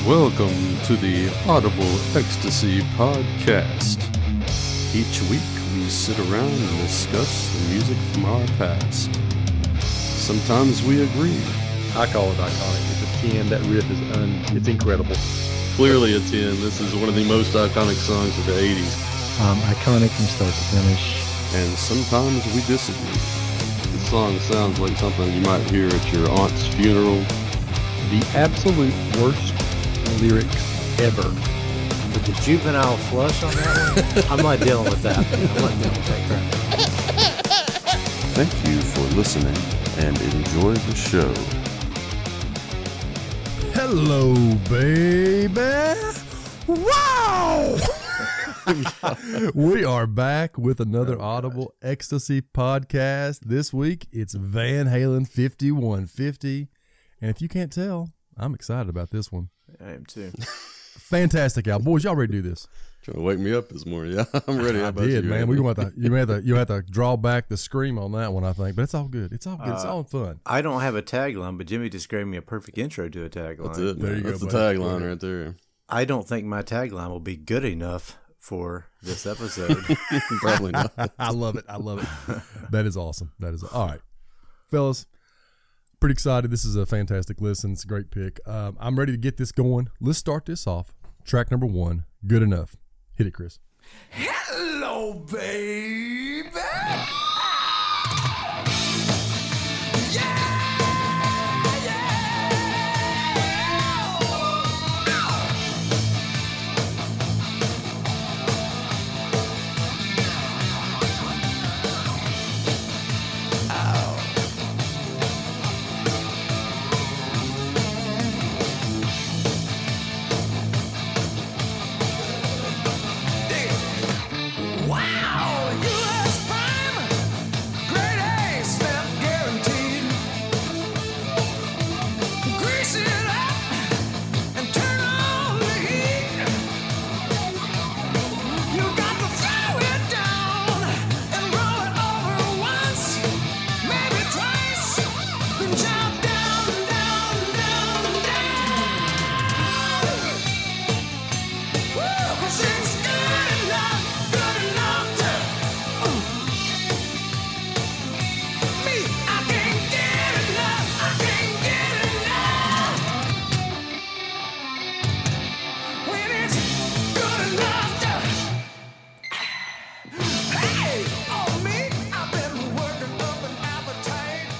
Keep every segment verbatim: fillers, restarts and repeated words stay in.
Welcome to the Audible Ecstasy Podcast. Each week we sit around and discuss the music from our past. Sometimes we agree. I call it iconic. It's a ten. That riff is un. It's incredible. Clearly a ten. This is one of the most iconic songs of the eighties. Um, iconic from start to finish. And sometimes we disagree. The song sounds like something you might hear at your aunt's funeral. The absolute worst lyric ever. With the juvenile flush on that one, I'm not dealing with that. I'm not dealing with that crap. Thank you for listening and enjoy the show. Hello, baby. Wow! We are back with another Audible Ecstasy Podcast. This week, it's Van Halen fifty-one fifty. And if you can't tell, I'm excited about this one. I am too. Fantastic album. Boys, y'all ready to do this? Trying to wake me up this morning. Yeah, I'm ready. How I about did, you, man. We're going to have to, you have to, you have to draw back the scream on that one, I think. But it's all good. It's all good. It's Uh, all fun. I don't have a tagline, but Jimmy just gave me a perfect intro to a tagline. That's it. There you That's go, the buddy. tagline right there. I don't think my tagline will be good enough for this episode. Probably not. I love it. I love it. That is awesome. That is all right, fellas. Pretty excited. This is a fantastic listen. It's a great pick. Um, I'm ready to get this going. Let's start this off. Track number one, Good Enough. Hit it, Chris. Hello, baby. Yeah, wow, U S prime, grade A, step guaranteed. Grease it up and turn on the heat. You got to throw it down and roll it over once, maybe twice. Then jump down, down, down, down. Woo, 'cause it's good enough, good enough to ooh. Me, I can't get enough, I can't get enough. When it's good enough to hey, on me, I've been working up an appetite.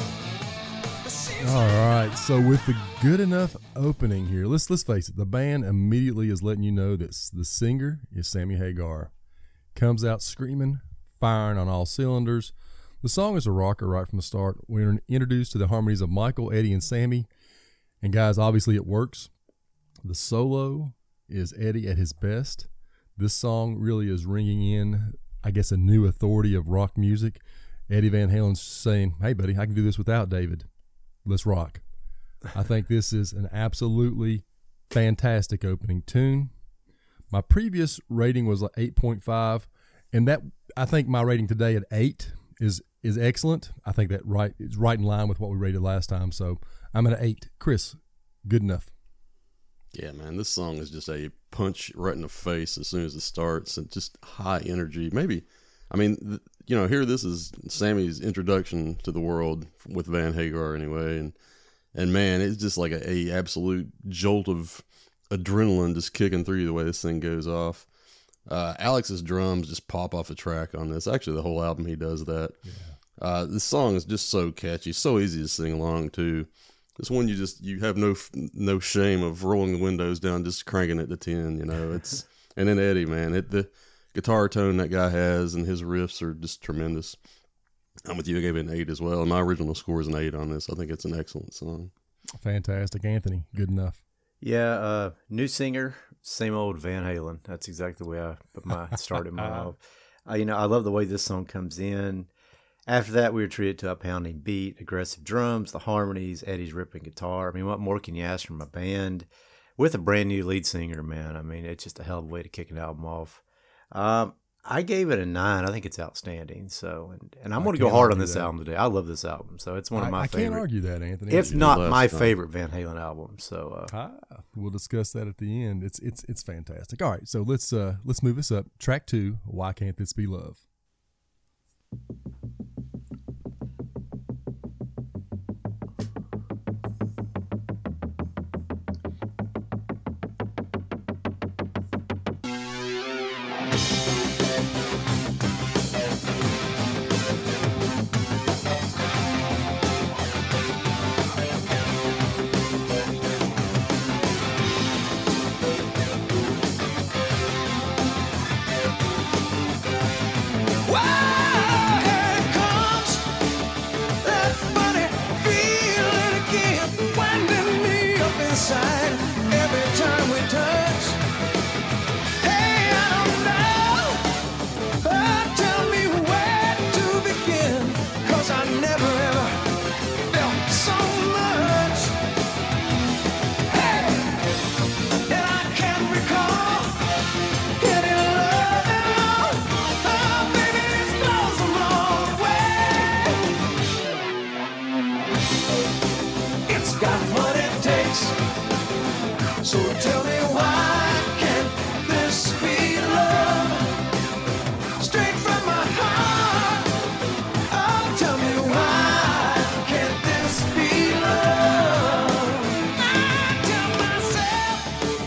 It seems All right. So with the Good Enough opening here, let's let's face it. The band immediately is letting you know that s- the singer is Sammy Hagar. Comes out screaming, firing on all cylinders. The song is a rocker right from the start. We're introduced to the harmonies of Michael, Eddie, and Sammy. And guys, obviously it works. The solo is Eddie at his best. This song really is ringing in, I guess, a new authority of rock music. Eddie Van Halen's saying, hey, buddy, I can do this without David. Let's rock. I think this is an absolutely fantastic opening tune. My previous rating was like eight point five, and that I think my rating today at eight is is excellent. I think that right is right in line with what we rated last time. So I'm at an eight. Chris, Good Enough. Yeah, man, this song is just a punch right in the face as soon as it starts, and just high energy. Maybe, I mean, th- you know, here this is Sammy's introduction to the world with Van Hagar anyway, and and man, it's just like a, a absolute jolt of adrenaline just kicking through you the way this thing goes off. Uh, Alex's drums just pop off a track on this. Actually, the whole album he does that. Yeah. Uh, this song is just so catchy, so easy to sing along to. This one you just you have no no shame of rolling the windows down, just cranking it to ten. You know, it's and then Eddie, man, it the guitar tone that guy has and his riffs are just tremendous. I'm with you. I gave it an eight as well. And my original score is an eight on this. I think it's an excellent song. Fantastic. Anthony, Good Enough. Yeah, uh, new singer, same old Van Halen. That's exactly the way I put my started my off. Uh, you know, I love the way this song comes in. After that, we were treated to a pounding beat, aggressive drums, the harmonies, Eddie's ripping guitar. I mean, what more can you ask from a band with a brand new lead singer, man? I mean, it's just a hell of a way to kick an album off. Um, I gave it a nine. I think it's outstanding. So, and, and I'm I going to go can't hard on argue this that. album today. I love this album. So it's one of I, my I favorite. can't argue that, Anthony. It's You did not last my time. favorite Van Halen album. So, uh, Ah, we'll discuss that at the end. It's it's it's fantastic. All right, so let's uh let's move this up. Track two. Why Can't This Be Love? Wow, here it comes. That funny feeling again, winding me up inside every time we touch. Hey, I don't know, but tell me where to begin, 'cause I never ever felt so much. Hey, and I can't recall getting love at all. Oh, baby, this blows the wrong way. It's got what it takes. So tell me, why can't this be love? Straight from my heart. Oh, tell me, why can't this be love? I tell myself,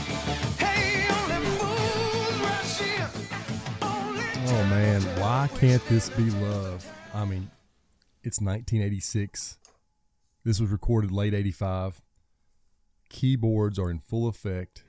hey, only fools rush in. Only Oh man, why can't this be love? I mean, it's nineteen eighty-six. This was recorded late eighty-five. Keyboards are in full effect.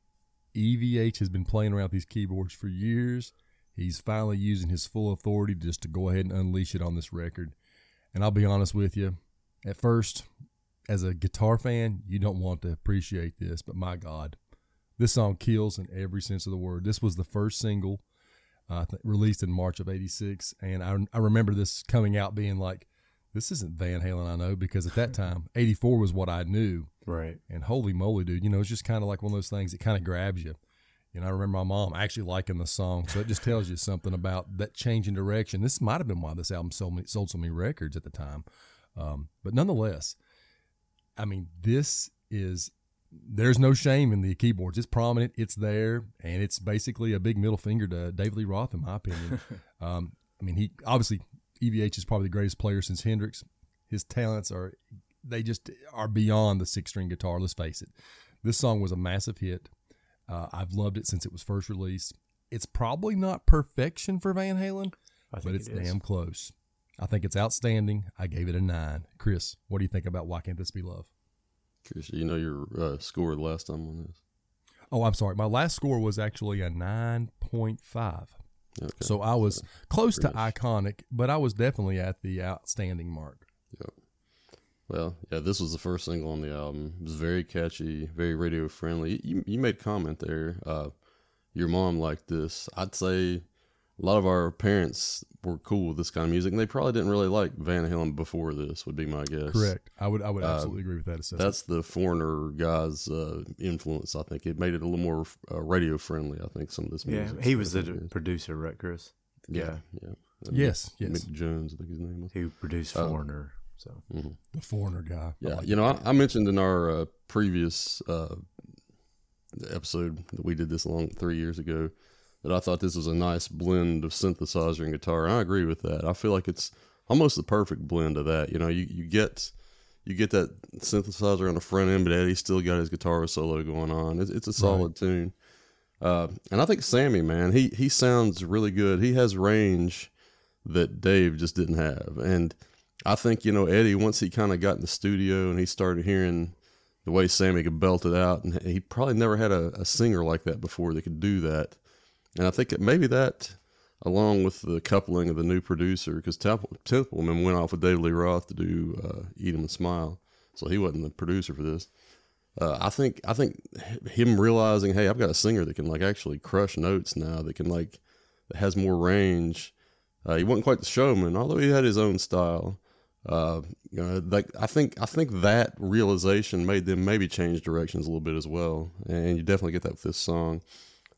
E V H has been playing around with these keyboards for years. He's finally using his full authority just to go ahead and unleash it on this record. And I'll be honest with you, at first, as a guitar fan, you don't want to appreciate this, but my God, this song kills in every sense of the word. This was the first single uh, th- released in March of eighty-six, and I, I remember this coming out being like, this isn't Van Halen I know, because at that time, eighty-four was what I knew. right. And holy moly, dude, you know, it's just kind of like one of those things that kind of grabs you. You know, I remember my mom actually liking the song, so it just tells you something about that change in direction. This might have been why this album sold, me, sold so many records at the time. Um, but nonetheless, I mean, this is, there's no shame in the keyboards. It's prominent, it's there, and it's basically a big middle finger to David Lee Roth, in my opinion. um, I mean, he obviously, E V H is probably the greatest player since Hendrix. His talents are, they just are beyond the six-string guitar, let's face it. This song was a massive hit. Uh, I've loved it since it was first released. It's probably not perfection for Van Halen, I but think it's it is. damn close. I think it's outstanding. I gave it a nine. Chris, what do you think about Why Can't This Be Love? Chris, you know your uh, score the last time on this. Oh, I'm sorry. My last score was actually a nine point five. Okay. So I was close to pretty much. iconic, but I was definitely at the outstanding mark. Yep. Well, yeah, this was the first single on the album. It was very catchy, very radio friendly. You, you made a comment there. Uh, your mom liked this. I'd say a lot of our parents were cool with this kind of music, and they probably didn't really like Van Halen before this, would be my guess. Correct. I would I would Uh, absolutely agree with that assessment. That's the Foreigner guy's uh, influence, I think. It made it a little more uh, radio friendly, I think, some of this Yeah, music. he was the stuff d- is. producer, right, Chris? Yeah, yeah. Uh, Yes, Mick, yes. Mick Jones, I think his name was. He produced Oh. Foreigner. So Mm-hmm. The Foreigner guy. I Yeah, like you know, that. I, I mentioned in our uh, previous uh, episode that we did this long three years ago that I thought this was a nice blend of synthesizer and guitar, and I agree with that. I feel like it's almost the perfect blend of that. You know, you, you get you get that synthesizer on the front end, but Eddie's still got his guitar solo going on. It's, it's a solid tune. Uh, and I think Sammy, man, he he sounds really good. He has range that Dave just didn't have, and I think, you know, Eddie, once he kind of got in the studio and he started hearing the way Sammy could belt it out, and he probably never had a, a singer like that before that could do that. And I think that maybe that, along with the coupling of the new producer, because Temple, Templeman went off with David Lee Roth to do uh, Eat 'Em and Smile, so he wasn't the producer for this. Uh, I think I think him realizing, hey, I've got a singer that can like actually crush notes now, that can like that has more range. Uh, he wasn't quite the showman, although he had his own style. Uh, you know, like I think I think that realization made them maybe change directions a little bit as well, and you definitely get that with this song.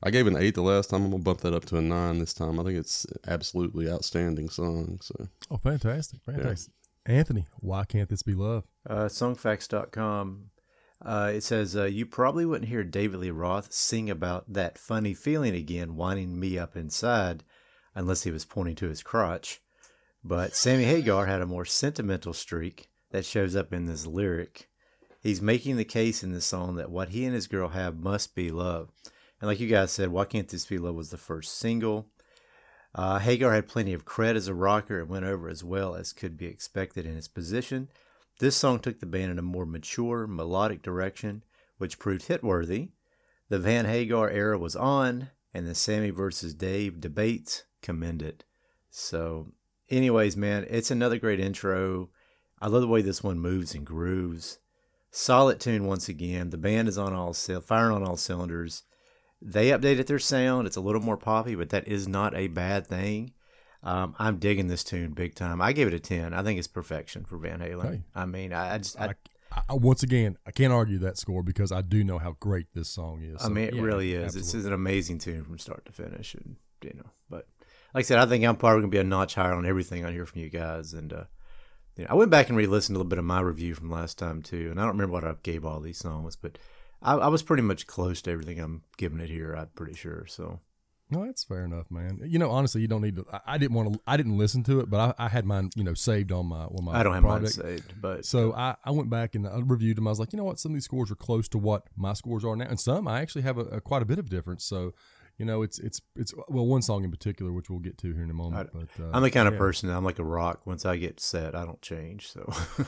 I gave it an eight the last time. I'm gonna bump that up to a nine this time. I think it's absolutely outstanding song. So Oh, fantastic, fantastic. Anthony, why can't this be love? Uh, songfacts dot com. Uh, it says, uh, you probably wouldn't hear David Lee Roth sing about that funny feeling again, winding me up inside, unless he was pointing to his crotch. But Sammy Hagar had a more sentimental streak that shows up in this lyric. He's making the case in this song that what he and his girl have must be love. And like you guys said, Why Can't This Be Love was the first single. Uh, Hagar had plenty of cred as a rocker and went over as well as could be expected in his position. This song took the band in a more mature, melodic direction, which proved hit-worthy. The Van Hagar era was on, and the Sammy versus Dave debates commended. So, anyways, man, it's another great intro. I love the way this one moves and grooves. Solid tune once again. The band is on all firing on all cylinders. They updated their sound. It's a little more poppy, but that is not a bad thing. Um, I'm digging this tune big time. I gave it a ten. I think it's perfection for Van Halen. Hey. I mean, I, I just, I, I, I, once again, I can't argue that score because I do know how great this song is. I So, mean, it yeah, really is. absolutely. It's an amazing tune from start to finish, and you know. But like I said, I think I'm probably gonna be a notch higher on everything I hear from you guys. And uh, you know, I went back and re-listened to a little bit of my review from last time too, and I don't remember what I gave all these songs, but I, I was pretty much close to everything I'm giving it here. I'm pretty sure. So. No, that's fair enough, man. You know, honestly, you don't need to. I, I didn't want to. I didn't listen to it, but I, I had mine, you know, saved on my on my. I don't have project. mine saved, but So I, I went back and I reviewed them. I was like, you know what, some of these scores are close to what my scores are now, and some I actually have a, a quite a bit of difference. So, you know, it's it's it's well, one song in particular, which we'll get to here in a moment. I- but uh, I'm the kind of yeah. person that I'm like a rock. Once I get set, I don't change. So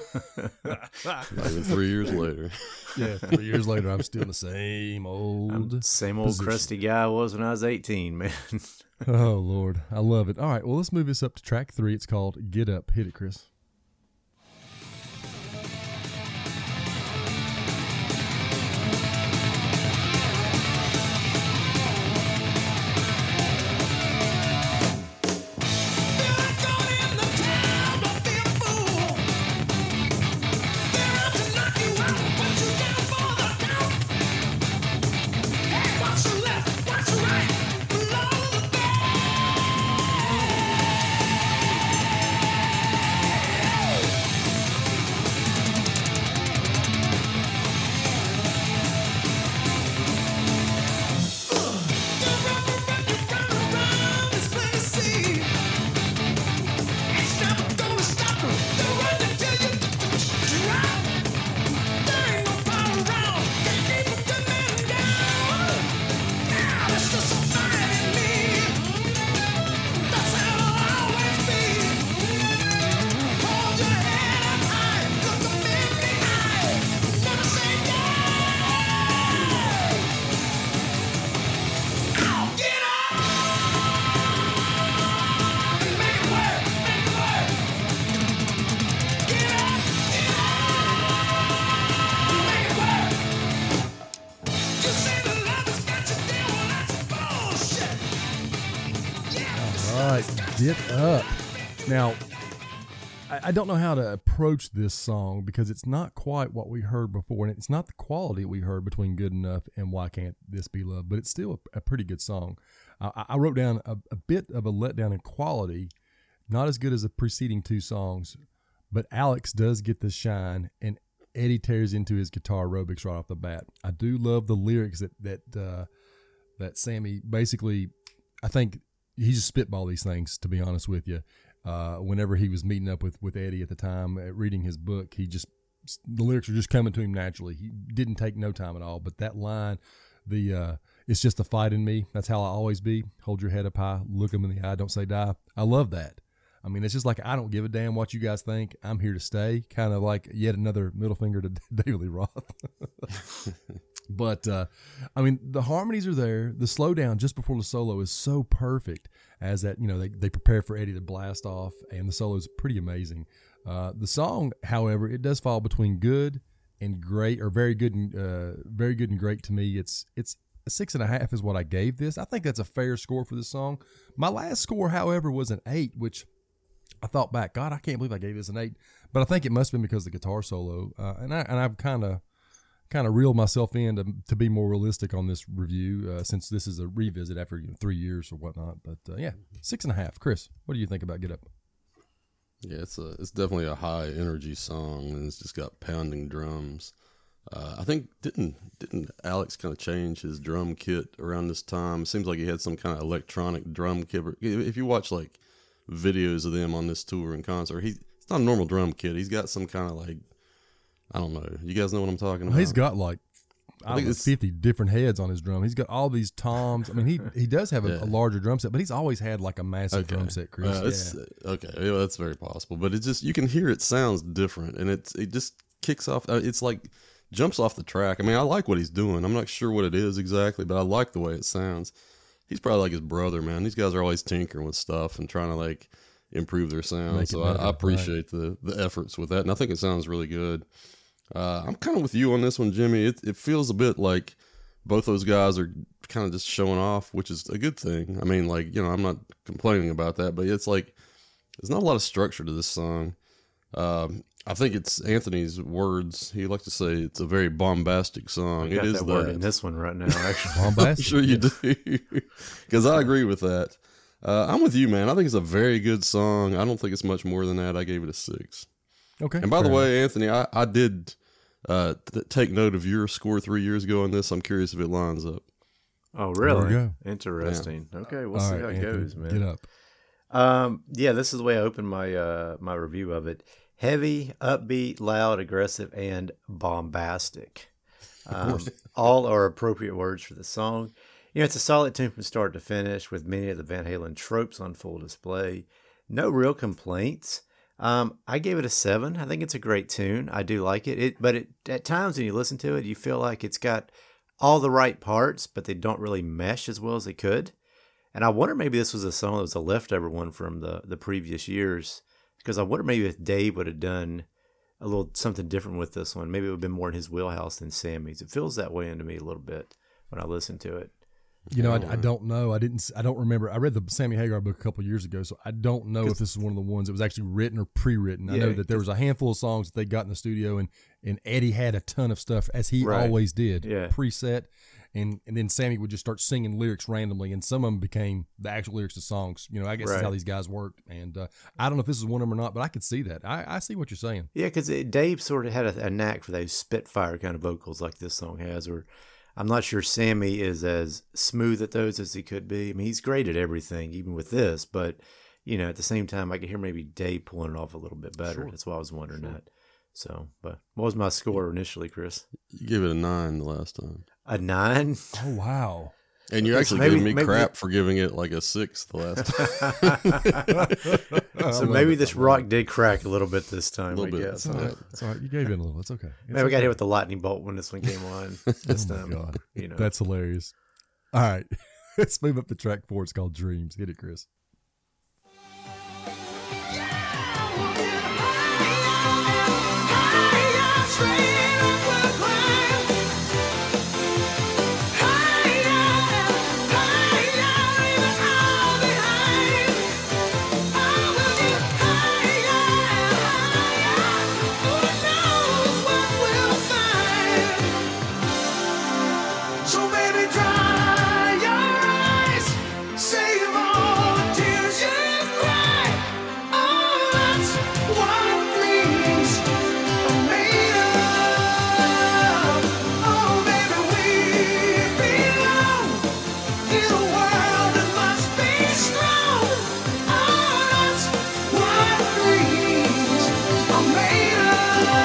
not even three years later. Yeah, three years later, I'm still the same old. I'm the same old position. crusty guy I was when I was eighteen, man. Oh Lord, I love it. All right, well, let's move this up to track three. It's called "Get Up." Hit it, Chris. All right, Get Up. Now, I, I don't know how to approach this song because it's not quite what we heard before, and it's not the quality we heard between Good Enough and Why Can't This Be Love, but it's still a, a pretty good song. Uh, I, I wrote down a, a bit of a letdown in quality, not as good as the preceding two songs, but Alex does get the shine, and Eddie tears into his guitar aerobics right off the bat. I do love the lyrics that that uh, that Sammy basically, I think he just spitballed these things, to be honest with you. Uh, whenever he was meeting up with, with Eddie at the time, uh, reading his book, he just, the lyrics were just coming to him naturally. He didn't take no time at all. But that line, the uh, it's just a fight in me. That's how I always be. Hold your head up high, look him in the eye, don't say die. I love that. I mean, it's just like, I don't give a damn what you guys think. I'm here to stay. Kind of like yet another middle finger to David Lee Roth. But, uh, I mean, the harmonies are there. The slowdown just before the solo is so perfect as that, you know, they, they prepare for Eddie to blast off, and the solo is pretty amazing. Uh, the song, however, it does fall between good and great, or very good and uh, very good and great to me. It's it's a six and a half is what I gave this. I think that's a fair score for this song. My last score, however, was an eight, which I thought back, God, I can't believe I gave this an eight. But I think it must have been because of the guitar solo, uh, and I and I've kind of kind of reel myself in to, to be more realistic on this review, uh, since this is a revisit after you know, three years or whatnot. But uh, yeah, six and a half. Chris, what do you think about Get Up? Yeah, it's a it's definitely a high energy song, and it's just got pounding drums. Uh, I think didn't didn't Alex kind of change his drum kit around this time? It seems like he had some kind of electronic drum kit. If you watch like videos of them on this tour and concert, he it's not a normal drum kit. He's got some kind of like, I don't know. You guys know what I'm talking Well, about? he's got like I I think don't know, it's- fifty different heads on his drum. He's got all these toms. I mean, he he does have a, Yeah. a larger drum set, but he's always had like a massive Okay. drum set, Chris. Uh, it's, Okay, yeah, that's very possible. But it just you can hear it sounds different, and it's it just kicks off. Uh, it's like jumps off the track. I mean, I like what he's doing. I'm not sure what it is exactly, but I like the way it sounds. He's probably like his brother, man. These guys are always tinkering with stuff and trying to like improve their sound. Make it So better, I, I appreciate the the efforts with that, and I think it sounds really good. Uh, I'm kind of with you on this one, Jimmy. It it feels a bit like both those guys are kind of just showing off, which is a good thing. I mean, like, you know, I'm not complaining about that, but it's like there's not a lot of structure to this song. Um, I think it's Anthony's words. He likes to say it's a very bombastic song. I got It is that word in that. this one right now, actually. I'm Bombastic. sure you do, because I agree with that. Uh, I'm with you, man. I think it's a very good song. I don't think it's much more than that. I gave it a six. Okay. And by the fair way, Anthony, I, I did uh, th- take note of your score three years ago on this. I'm curious if it lines up. Oh, There we really? go. Interesting. Okay, we'll enough. see All how right, it Anthony, goes, man. Get Up. Um, yeah, this is the way I opened my uh my review of it. Heavy, upbeat, loud, aggressive, and bombastic. Um, all are appropriate words for the song. You know, it's a solid tune from start to finish with many of the Van Halen tropes on full display. No real complaints. Um, I gave it a seven. I think it's a great tune. I do like it. It, but it, at times when you listen to it, you feel like it's got all the right parts, but they don't really mesh as well as they could. And I wonder maybe this was a song that was a leftover one from the, the previous years, because I wonder maybe if Dave would have done a little something different with this one. Maybe it would have been more in his wheelhouse than Sammy's. It feels that way into me a little bit when I listen to it. You know, Yeah. I, I don't know. I didn't. I don't remember. I read the Sammy Hagar book a couple of years ago, so I don't know if this is one of the ones that was actually written or pre-written. I Yeah, know that there was a handful of songs that they got in the studio, and and Eddie had a ton of stuff, as he Right. always did, Yeah. preset, and and then Sammy would just start singing lyrics randomly, and some of them became the actual lyrics to songs. You know, I guess that's Right. how these guys worked. And uh, I don't know if this is one of them or not, but I could see that. I, I see what you're saying. Yeah, because Dave sort of had a, a knack for those spitfire kind of vocals like this song has. Or I'm not sure Sammy is as smooth at those as he could be. I mean, he's great at everything, even with this. But you know, at the same time, I could hear maybe Dave pulling it off a little bit better. Sure. That's why I was wondering Sure. that. So, but what was my score initially, Chris? You gave it a nine the last time. A nine. Oh wow! And you're Okay, actually so maybe- giving me maybe- crap for giving it like a six the last time. I So love maybe it. this I love rock it. did crack a little bit this time. A little I bit. guess. It's all right. It's all right. You gave in a little. It's okay. It's Maybe we got okay. hit with the lightning bolt when this one came on. This Oh my time, God. you know. That's hilarious. All right. Let's move up to track four. It's called Dreams. Hit it, Chris. So baby, dry your eyes, save all the tears you've cried. Oh, that's what dreams are made of. Oh, baby, we belong in a world that must be strong. Oh, that's what dreams are made of.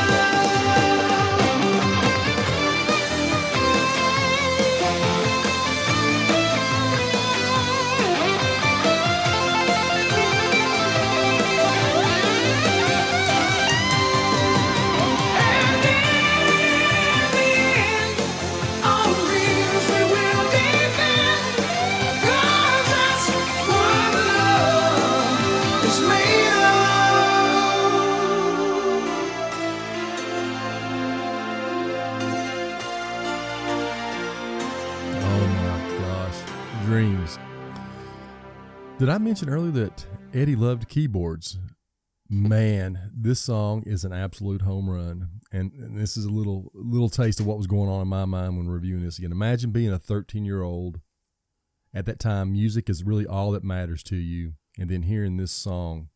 And in the end, all dreams we will defend. 'Cause that's what love is made Oh my gosh. Dreams. Did I mention earlier that Eddie loved keyboards? Man, this song is an absolute home run, and, and this is a little little taste of what was going on in my mind when reviewing this again. Imagine being a thirteen-year-old. At that time, music is really all that matters to you, and then hearing this song,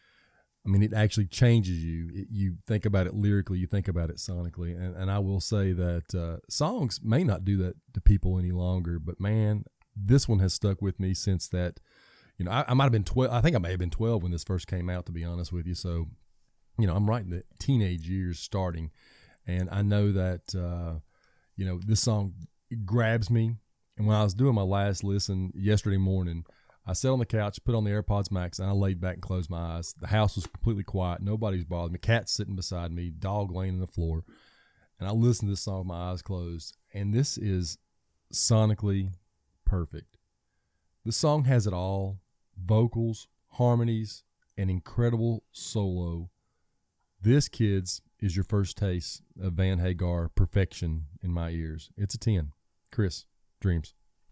I mean, it actually changes you. It, you think about it lyrically, you think about it sonically, and, and I will say that uh, songs may not do that to people any longer, but man, this one has stuck with me since that. You know, I, I might have been twelve. I think I may have been twelve when this first came out, to be honest with you. So, you know, I'm right in the teenage years starting, and I know that, uh, you know, this song grabs me. And when I was doing my last listen yesterday morning, I sat on the couch, put on the AirPods Max, and I laid back and closed my eyes. The house was completely quiet. Nobody's bothered me. Cat's sitting beside me, dog laying on the floor. And I listened to this song with my eyes closed. And this is sonically perfect. This song has it all. Vocals, harmonies, an incredible solo. This, kids, is your first taste of Van Hagar perfection in my ears. It's a ten. Chris, Dreams.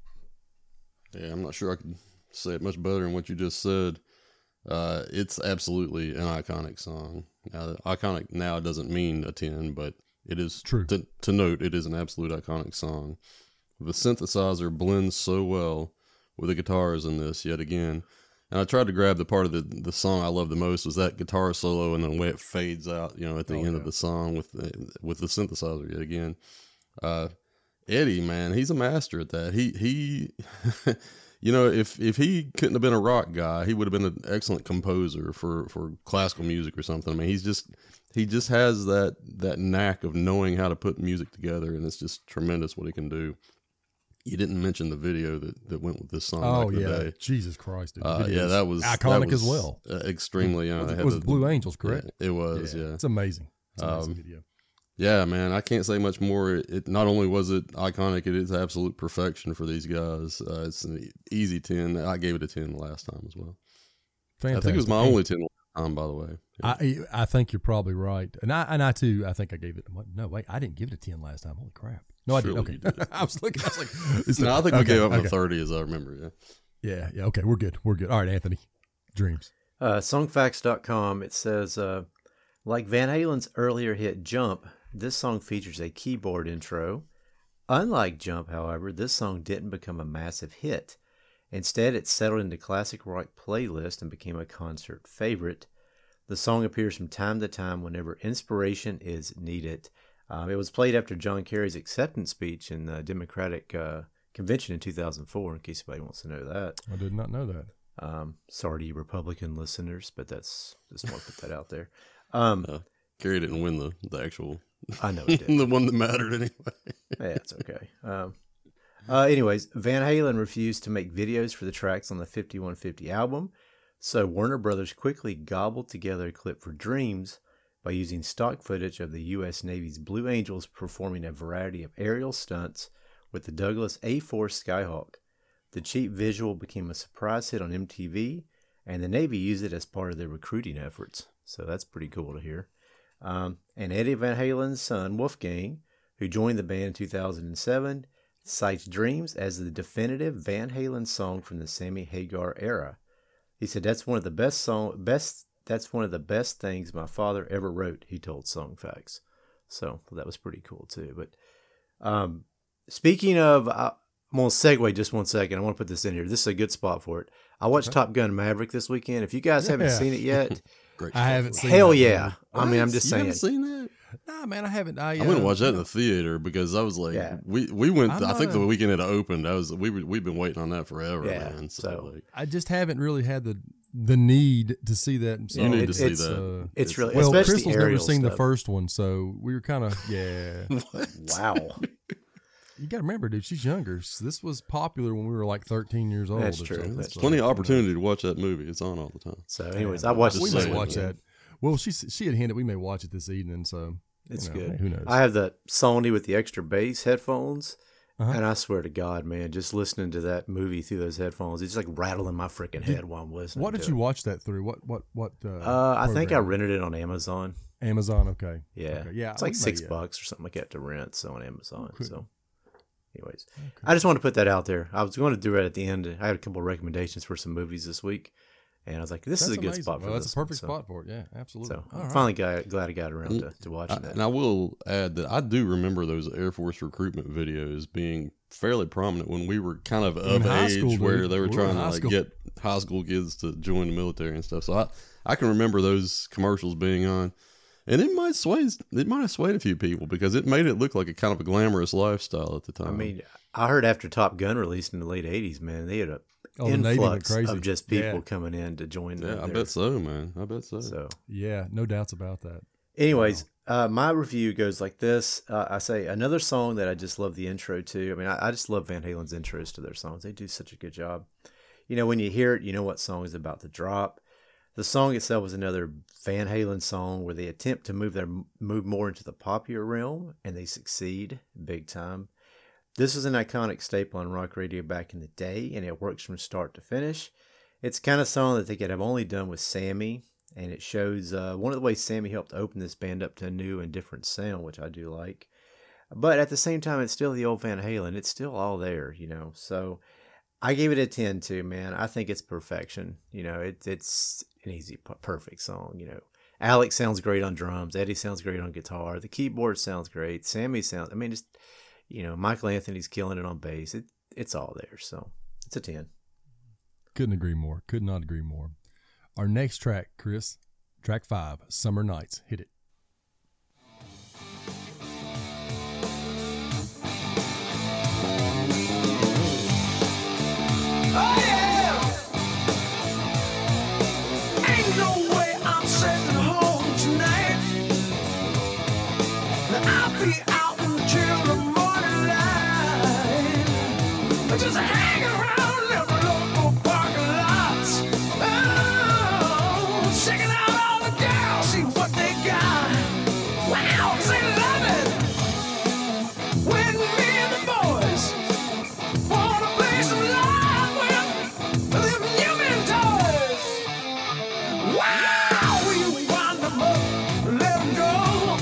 Yeah, I'm not sure I could say it much better than what you just said. Uh, it's absolutely an iconic song. Now, iconic now doesn't mean a ten, but it is True. To, to note, it is an absolute iconic song. The synthesizer blends so well with the guitars in this yet again. And I tried to grab the part of the, the song I love the most was that guitar solo and the way it fades out, you know, at the Oh, end yeah. of the song with the, with the synthesizer yet again. Uh, Eddie, man, he's a master at that. He, he, you know, if, if he couldn't have been a rock guy, he would have been an excellent composer for, for classical music or something. I mean, he's just, he just has that, that knack of knowing how to put music together, and it's just tremendous what he can do. You didn't mention the video that, that went with this song. Oh, back in the yeah. day. Jesus Christ. Dude. Uh, It yeah, is that was iconic that was, as well. Uh, extremely. You know, It was, they it had was the- Blue Angels, correct? Yeah, it was, yeah. It's amazing. It's an amazing Um, video. Yeah, man, I can't say much more. It, it not only was it iconic, it is absolute perfection for these guys. Uh, it's an easy ten. I gave it a ten the last time as well. Fantastic. I think it was my And only ten last time, by the way. Yeah. I I think you're probably right, and I and I too. I think I gave it. What, no, wait, I didn't give it a ten last time. Holy crap! No, Surely I did. you Okay, did. I was looking. I was like, it's no, a- I think we okay, gave up okay. a thirty, as I remember. Yeah. Yeah, yeah. Okay, we're good. We're good. All right, Anthony. Dreams. Uh, songfacts dot com, it says, uh, like Van Halen's earlier hit Jump, this song features a keyboard intro. Unlike Jump, however, this song didn't become a massive hit. Instead, it settled into classic rock playlist and became a concert favorite. The song appears from time to time whenever inspiration is needed. Um, it was played after John Kerry's acceptance speech in the Democratic uh, Convention in two thousand four, in case anybody wants to know that. I did not know that. Um, sorry to you Republican listeners, but that's just want to put that out there. Um, Uh, Gary didn't win the, the actual, I know he did. the one that mattered anyway. Yeah, it's okay. Um, uh, anyways, Van Halen refused to make videos for the tracks on the fifty-one fifty album, so Warner Brothers quickly gobbled together a clip for Dreams by using stock footage of the U S Navy's Blue Angels performing a variety of aerial stunts with the Douglas A four Skyhawk. The cheap visual became a surprise hit on M T V, and the Navy used it as part of their recruiting efforts. So that's pretty cool to hear. Um, and Eddie Van Halen's son, Wolfgang, who joined the band in two thousand seven, cites Dreams as the definitive Van Halen song from the Sammy Hagar era. He said, that's one of the best song, best, that's one of the best things my father ever wrote, he told Songfacts. So that was pretty cool too. But um, speaking of, I, I'm going to segue just one second. I want to put this in here. This is a good spot for it. I watched Top Gun Maverick this weekend. If you guys haven't Yeah. seen it yet, Great I stuff. haven't seen hell that yeah. movie. I mean, I'm just You saying. haven't seen that? Nah, man, I haven't. I, I went and uh, watched that in the theater because I was like, Yeah. we we went. I'm I think not a- the weekend it opened. I was we were, we've been waiting on that forever, Yeah, man. So, so- like, I just haven't really had the the need to see that. So you need it- to see it's- that. uh, It's really, well, especially Crystal's the never aerial seen the stuff. first one, so we were kind of yeah. Wow. You got to remember, dude, she's younger. So this was popular when we were like thirteen years old. That's or true. something. That's So, plenty of you know, opportunity to watch that movie. It's on all the time. So, anyways, yeah, I watched We Just may this saying. watch weekend. that. Well, she she had hinted we may watch it this evening, so It's you know, good. hey, who knows? I have the Sony with the extra bass headphones, Uh-huh. and I swear to God, man, just listening to that movie through those headphones, it's like rattling my freaking head while I'm listening. What did to you it. watch that through? What what what? Uh, Uh, I think I program? rented it on Amazon. Amazon. Okay. Yeah, Okay, yeah. it's like we six may, uh, bucks or something like that to rent. So on Amazon. Cool. So, anyways, I just want to put that out there. I was going to do it at the end. I had a couple of recommendations for some movies this week, And I was like, this That's is a good amazing. spot for well, this that's a perfect one, so- spot for it. Yeah, absolutely. So All I'm right. finally got, glad I got around to, to watching I, that. and I will add that I do remember those Air Force recruitment videos being fairly prominent when we were kind of of high age, school, dude. where they were We were trying in to high like school. get high school kids to join the military and stuff. So I, I can remember those commercials being on, and it might sway it might have swayed a few people because it made it look like a kind of a glamorous lifestyle at the time. I mean, I heard after Top Gun released in the late eighties, man, they had a Oh, the Navy went influx crazy. of just people Yeah. coming in to join. yeah, the, I their- bet so, man. I bet so. So, Yeah, no doubts about that. anyways, uh, my review goes like this. Uh, I say another song that I just love the intro to. I mean, I, I just love Van Halen's intros to their songs. They do such a good job. You know, when you hear it, you know what song is about to drop. The song itself is another Van Halen song where they attempt to move their move more into the popular realm, and they succeed big time. This is an iconic staple on rock radio back in the day, and it works from start to finish. It's the kind of song that they could have only done with Sammy, and it shows uh, one of the ways Sammy helped open this band up to a new and different sound, which I do like. But at the same time, it's still the old Van Halen. It's still all there, you know. So I gave it a ten too, man. I think it's perfection. You know, it, it's an easy, p- perfect song, you know. Alex sounds great on drums. Eddie sounds great on guitar. The keyboard sounds great. Sammy sounds, I mean, just, you know, Michael Anthony's killing it on bass. It, it's all there. So it's a ten. Couldn't agree more. Could not agree more. Our next track, Chris, track five, Summer Nights. Hit it. Oh yeah! Ain't no way I'm sitting home tonight. I'll be out until the morning light. Just hanging around every local parking lots. Oh, checking out all the girls, see what they got. Wow, 'cause they love it when me and the boys wanna play some live with them human toys. Wow, we wind them up, let them go.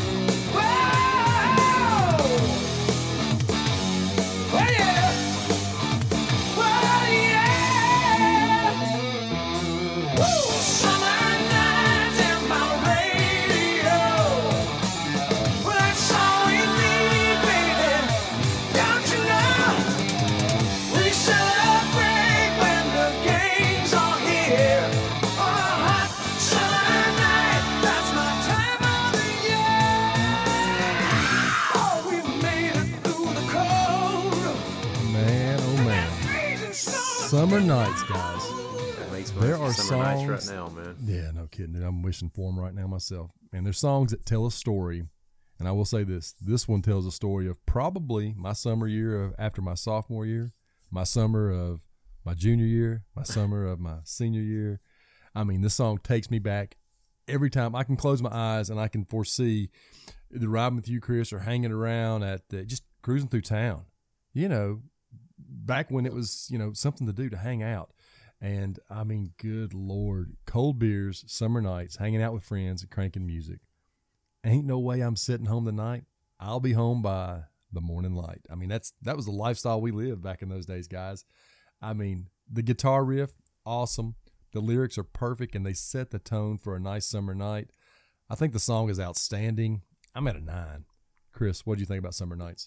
Wow, oh yeah, well yeah. Woo, summer nights in my radio. Well, that's all you need, baby. Don't you know? We celebrate when the games are here. On a hot summer night, that's my time of the year. Oh, we made it through the cold. Man, oh man. Freezing snow. Summer Nights, guys. That makes There me are summer nights right songs- now, man. Yeah, no kidding. Dude. I'm wishing for them right now myself. And there's songs that tell a story. And I will say this. This one tells a story of probably my summer year of after my sophomore year, my summer of my junior year, my summer of my senior year. I mean, this song takes me back every time. I can close my eyes and I can foresee the riding with you, Chris, or hanging around at the, just cruising through town. You know, back when it was, you know, something to do to hang out. And I mean, good Lord, cold beers, summer nights, hanging out with friends and cranking music. Ain't no way I'm sitting home tonight. I'll be home by the morning light. I mean, that's that was the lifestyle we lived back in those days, guys. I mean, the guitar riff, awesome. The lyrics are perfect and they set the tone for a nice summer night. I think the song is outstanding. I'm at a nine. Chris, what do you think about Summer Nights?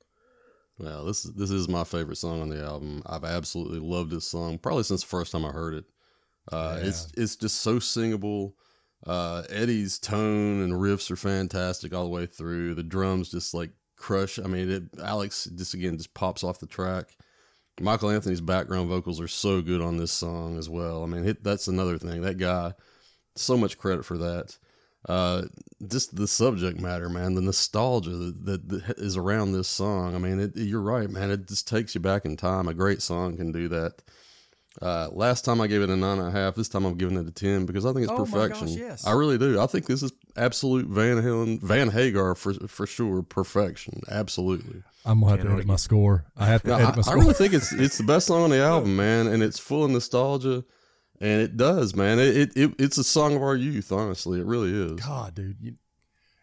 Well, this this is my favorite song on the album. I've absolutely loved this song probably since the first time I heard it. Uh, Yeah. It's it's just so singable. Uh, Eddie's tone and riffs are fantastic all the way through. The drums just like crush. I mean, it, Alex just again just pops off the track. Michael Anthony's background vocals are so good on this song as well. I mean, it, that's another thing. That guy, so much credit for that. Uh, just the subject matter, man, the nostalgia that, that, that is around this song. I mean, it, you're right, man. It just takes you back in time. A great song can do that. Uh, last time I gave it a nine and a half. This time I'm giving it a ten because I think it's Oh my perfection. gosh, yes. I really do. I think this is absolute Van Halen, Van Hagar for for sure. Perfection, absolutely. I'm gonna have to Can't edit my argue. score. I have to No, edit I, my I score. really think it's it's the best song on the album, man, and it's full of nostalgia, and it does, man. It, it, it it's a song of our youth, honestly. It really is. God, dude, you,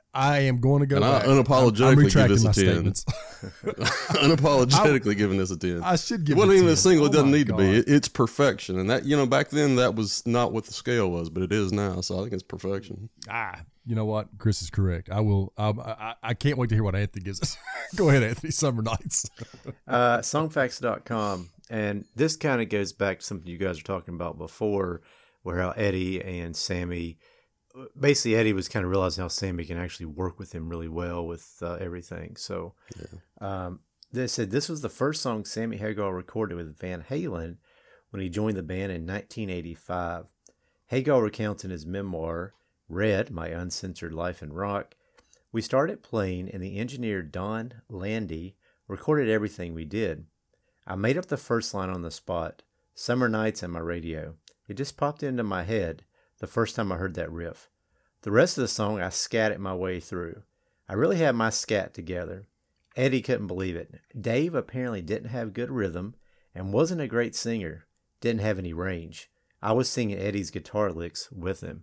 I am going to go And I back. unapologetically I'm, I'm give retracting this a my ten. statements. Unapologetically giving this a ten. I should give It wasn't it a even ten. a single. It Oh doesn't my need to be. God. It, it's perfection. And that, you know, back then that was not what the scale was, but it is now. So I think it's perfection. Ah, you know what? Chris is correct. I will. Um, I, I can't wait to hear what Anthony gives us. Go ahead, Anthony. Summer Nights. uh, songfacts dot com. And this kind of goes back to something you guys were talking about before, where how Eddie and Sammy, basically Eddie was kind of realizing how Sammy can actually work with him really well with uh, everything. So um, they said this was the first song Sammy Hagar recorded with Van Halen when he joined the band in nineteen eighty-five. Hagar recounts in his memoir, Red, My Uncensored Life in Rock, "We started playing and the engineer Don Landy recorded everything we did. I made up the first line on the spot, Summer Nights on my radio. It just popped into my head the first time I heard that riff. The rest of the song I scatted my way through. I really had my scat together. Eddie couldn't believe it. Dave apparently didn't have good rhythm and wasn't a great singer, didn't have any range. I was singing Eddie's guitar licks with him."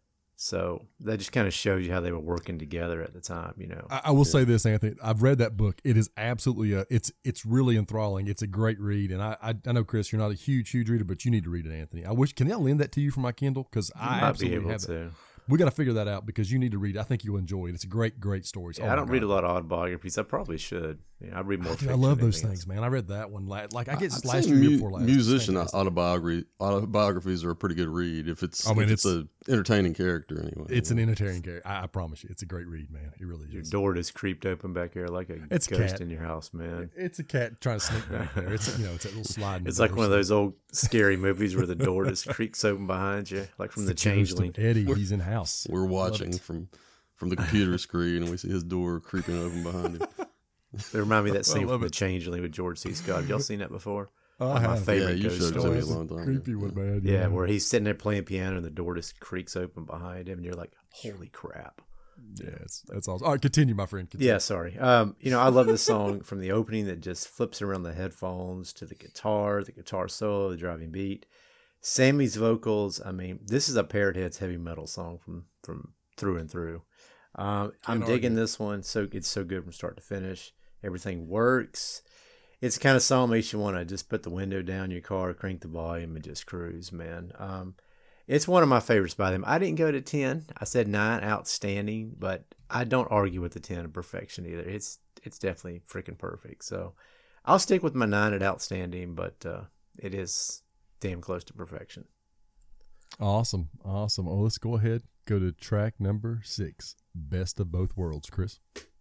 So that just kind of shows you how they were working together at the time, you know. I, I will say this, Anthony. I've read that book. It is absolutely a. It's it's really enthralling. It's a great read, and I I, I know Chris, you're not a huge huge reader, but you need to read it, Anthony. I wish. Can I lend that to you for my Kindle? Because I might absolutely be able have to. it. We got to figure that out because you need to read it. I think you'll enjoy it. It's a great great story. Yeah, I don't read a lot of autobiographies. I probably should. Yeah, I read more. Dude, I fiction love than those anything things, man. I read that one. la- Like I get I'd last say year, year mu- before last. It's musician fantastic. autobiography autobiographies are a pretty good read if it's I mean, if it's, it's- a entertaining character anyway. It's an entertaining character. I, I promise you, it's a great read, man. It really Your is. door just creeped open back here like a It's a ghost cat. in your house, man. It's a cat trying to sneak back there. It's you know, it's that little sliding. It's like door. one of those old scary movies where the door just creaks open behind you, like from It's the the ghost of Changeling. Eddie, he's in house. We're Love watching it. from from the computer screen and we see his door creeping open behind him. They remind me of that I scene love from the it. Changeling with George C. Scott. Have y'all seen that before? Oh, One of I my have. favorite Yeah, you ghost showed it to me a stories. long time ago. Creepy one, man. Yeah, where he's sitting there playing piano and the door just creaks open behind him, and you're like, "Holy crap!" Yeah, it's, that's awesome. All right, continue, my friend. Continue. Yeah, sorry. Um, you know, I love this song from the opening that just flips around the headphones to the guitar, the guitar solo, the driving beat. Sammy's vocals. I mean, this is a Parrot Heads heavy metal song from from through and through. Um, I'm Can't digging argue. this one. So it's so good from start to finish. Everything works. It's the kind of song makes you want to just put the window down in your car, crank the volume, and just cruise, man. Um, it's one of my favorites by them. I didn't go to ten. I said nine, outstanding, but I don't argue with the ten of perfection either. It's it's definitely freaking perfect. So I'll stick with my nine at outstanding, but uh, it is damn close to perfection. Awesome. Awesome. Oh, let's go ahead. Go to track number six. Best of both worlds, Chris.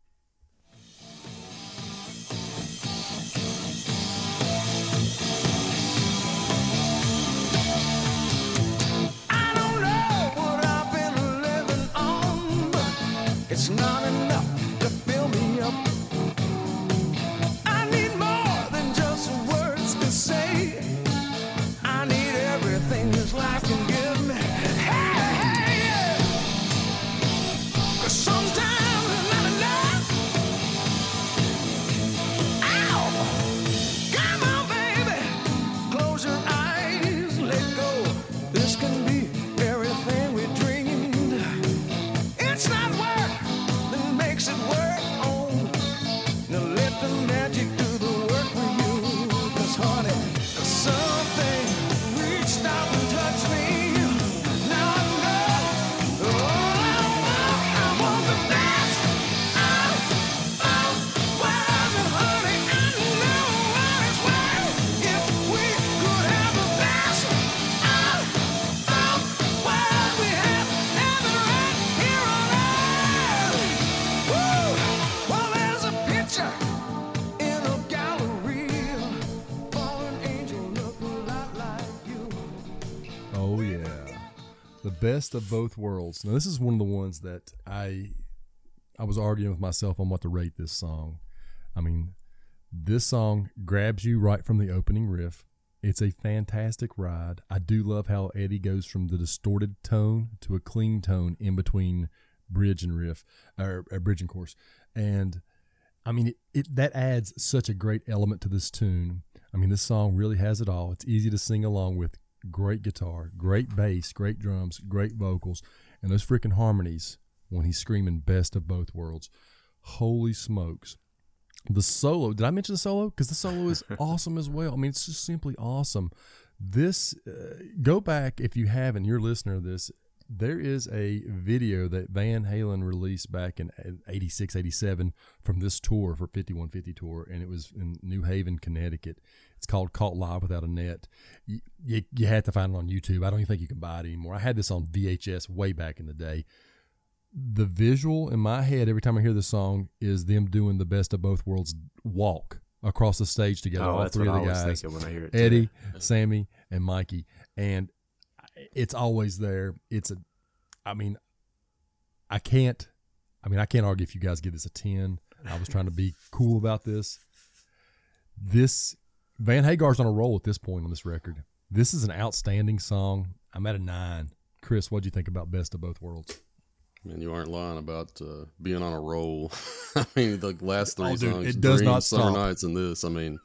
I don't know what I've been living on, but it's not enough to fill me up. I need more than just words to say. I need everything this life can give me. Hey, hey, yeah. 'Cause sometimes it's not enough. Ow! Come on, baby. Close your eyes, let go. This can be everything we dreamed. It's not work that makes it work. Oh, now let the magic do the work for you. 'Cause honey, something reached out and touched me. Now I know. Oh, I want, I want the best. Oh, oh, well, honey, I know what it's worth. If we could have the best. Oh, oh, well, we have every right here on earth. Woo! Well, there's a picture in a gallery. Fallen angel look a lot like you. Oh yeah, the best of both worlds. Now this is one of the ones that I I was arguing with myself on what to rate this song. I mean, this song grabs you right from the opening riff. It's a fantastic ride. I do love how Eddie goes from the distorted tone to a clean tone in between bridge and riff, or, or bridge and chorus, and I mean, it, it that adds such a great element to this tune. I mean, this song really has it all. It's easy to sing along with. Great guitar, great bass, great drums, great vocals, and those freaking harmonies. when he's screaming "Best of Both Worlds." Holy smokes! The solo. Did I mention the solo? Because the solo is awesome as well. I mean, it's just simply awesome. This uh, go back if you haven't. You're a listener of this. There is a video that Van Halen released back in eighty-six, eighty-seven from this tour for fifty-one fifty tour, and it was in New Haven, Connecticut. It's called Caught Live Without a Net. You, you, you had to find it on YouTube. I don't even think you can buy it anymore. I had this on V H S way back in the day. The visual in my head every time I hear this song is them doing the Best of Both Worlds walk across the stage together. Oh, all that's three what of the I always guys, think of when I hear it. Eddie, too. Sammy, and Mikey, and it's always there. It's a, I mean, I can't, I mean, I can't argue if you guys give this a ten. I was trying to be cool about this. This, Van Hagar's on a roll at this point on this record. This is an outstanding song. I'm at a nine. Chris, what'd you think about Best of Both Worlds? Man, you aren't lying about uh, being on a roll. I mean, the last three Oh, dude, songs, it does Dream, not Summer stop. Nights, and this. I mean,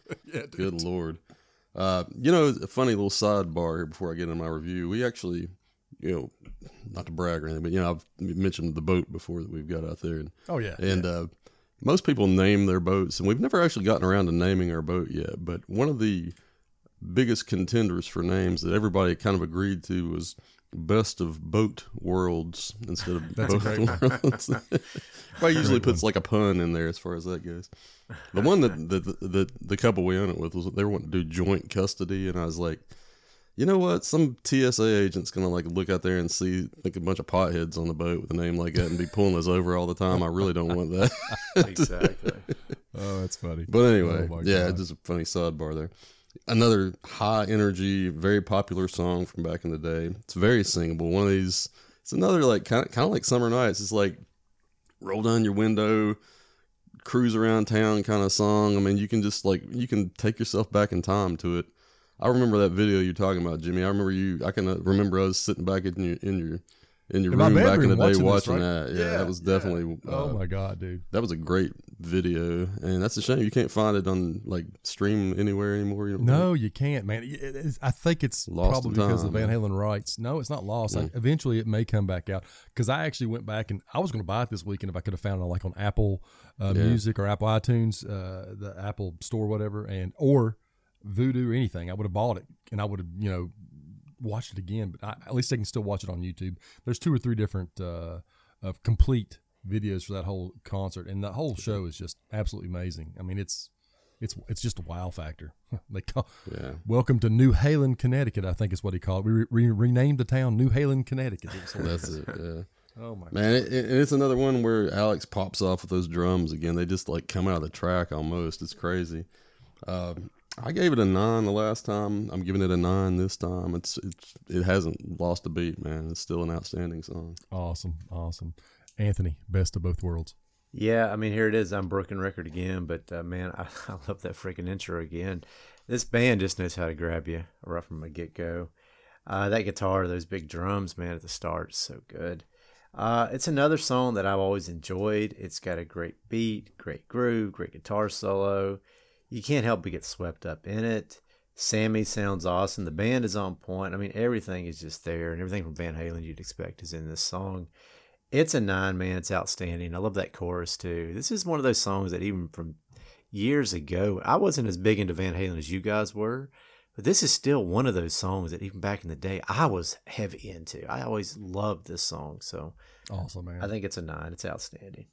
good Lord. Uh, you know, a funny little sidebar here before I get into my review. We actually, you know, not to brag or anything, but, you know, I've mentioned the boat before that we've got out there. And, Oh, yeah. and uh, most people name their boats, and we've never actually gotten around to naming our boat yet. But one of the biggest contenders for names that everybody kind of agreed to was Best of Boat Worlds instead of That's a Both great Worlds. Everybody usually puts like a pun in there as far as that goes. The one that the, the, the, the couple we own it with, was they were wanting to do joint custody, and I was like, you know what? Some T S A agent's going to like look out there and see like a bunch of potheads on the boat with a name like that and be pulling us over all the time. I really don't want that. Exactly. Oh, that's funny. But anyway, Oh, my yeah, God. just a funny sidebar there. Another high energy, very popular song from back in the day. It's very singable. One of these, it's another like kind of kind of like Summer Nights. It's like roll down your window, cruise around town kind of song. I mean, you can just like you can take yourself back in time to it. I remember that video you're talking about, Jimmy. I remember you. I can uh, remember us sitting back in your in your in your In my room back in the bedroom day watching watching, this, right? that. Yeah, Yeah, that was yeah. definitely. Oh, uh, my God, dude. That was a great video, and that's a shame you can't find it on like stream anywhere anymore. You know? No, you can't, man. It- it- it's- I think it's Lost probably to because of time, Van man. Halen rights. No, it's not lost. I, eventually, it may come back out because I actually went back and I was going to buy it this weekend if I could have found it like on Apple uh, Yeah. Music or Apple iTunes, uh, the Apple Store, whatever, and or Vudu or anything. I would have bought it and I would have, you know, watched it again. But I, at least I can still watch it on YouTube. There's two or three different uh, of complete videos for that whole concert, and the whole show is just absolutely amazing. I mean, it's it's it's just a wow factor. They call Yeah. Welcome to New Haven, Connecticut, I think is what he called it. We re- re- renamed the town New Haven, Connecticut. It was hilarious. That's it. Yeah. Oh my God. Man, it, it, it's another one where Alex pops off with those drums again. They just like come out of the track almost. It's crazy. Um, I gave it a nine the last time. I'm giving it a nine this time. It's it's it hasn't lost a beat, man. It's still an outstanding song. Awesome, awesome. Anthony, Best of Both Worlds. Yeah, I mean, here it is. I'm broken record again, but uh, man, I, I love that freaking intro again. This band just knows how to grab you right from the get go. Uh, that guitar, those big drums, man, at the start is so good. Uh, it's another song that I've always enjoyed. It's got a great beat, great groove, great guitar solo. You can't help but get swept up in it. Sammy sounds awesome. The band is on point. I mean, everything is just there, and everything from Van Halen you'd expect is in this song. It's a nine, man. It's outstanding. I love that chorus, too. This is one of those songs that even from years ago, I wasn't as big into Van Halen as you guys were, but this is still one of those songs that even back in the day, I was heavy into. I always loved this song, so Awesome, man. I think it's a nine. It's outstanding.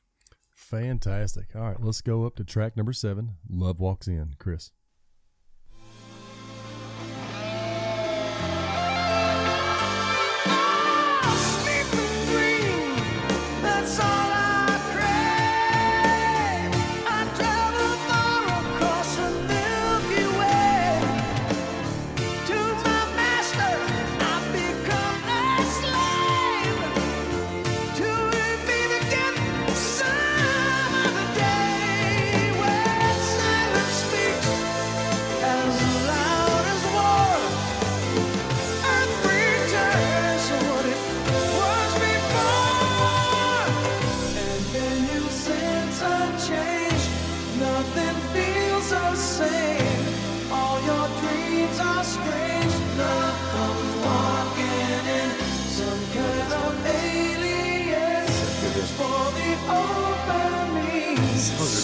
Fantastic. All right, let's go up to track number seven. Love Walks In. Chris. Sleep and dream, that's all I crave. I travel far across the Milky Way. To my master, I've become a slave. To meet again some other day, when silence speaks as loud as war. Earth returns to what it was before, and then you sense a change. Nothing feels the same. All your dreams are strange. Love comes walking in, some kind of alien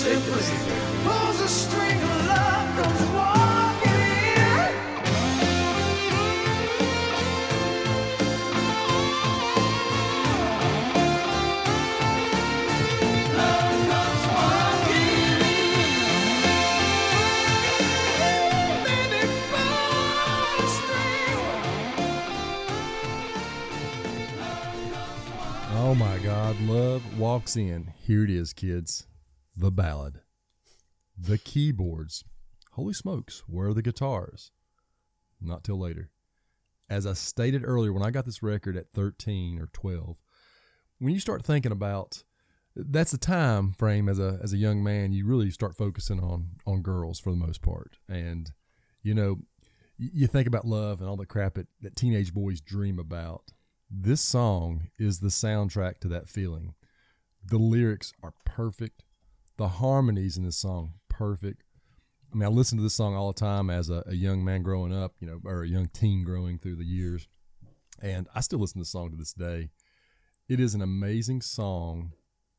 ridiculous. Pulls a string of love, comes walking in. Love comes walking in. Baby, pull a string. Oh my God, love walks in. Here it is, kids. The ballad. The keyboards. Holy smokes, where are the guitars? Not till later. As I stated earlier, when I got this record at thirteen or twelve, when you start thinking about, that's the time frame as a as a young man, you really start focusing on on girls for the most part. And, you know, y- you think about love and all the crap that, that teenage boys dream about. This song is the soundtrack to that feeling. The lyrics are perfect. The harmonies in this song, perfect. I mean, I listen to this song all the time as a, a young man growing up, you know, or a young teen growing through the years. And I still listen to this song to this day. It is an amazing song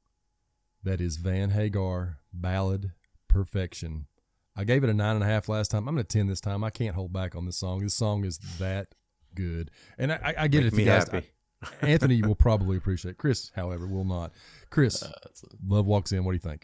that is Van Hagar ballad perfection. I gave it a nine and a half last time. I'm going to ten this time. I can't hold back on this song. This song is that good. And I, I get Make it if me you guys, happy. Anthony will probably appreciate it. Chris, however, will not. Chris, Uh, it's a- love walks in. What do you think?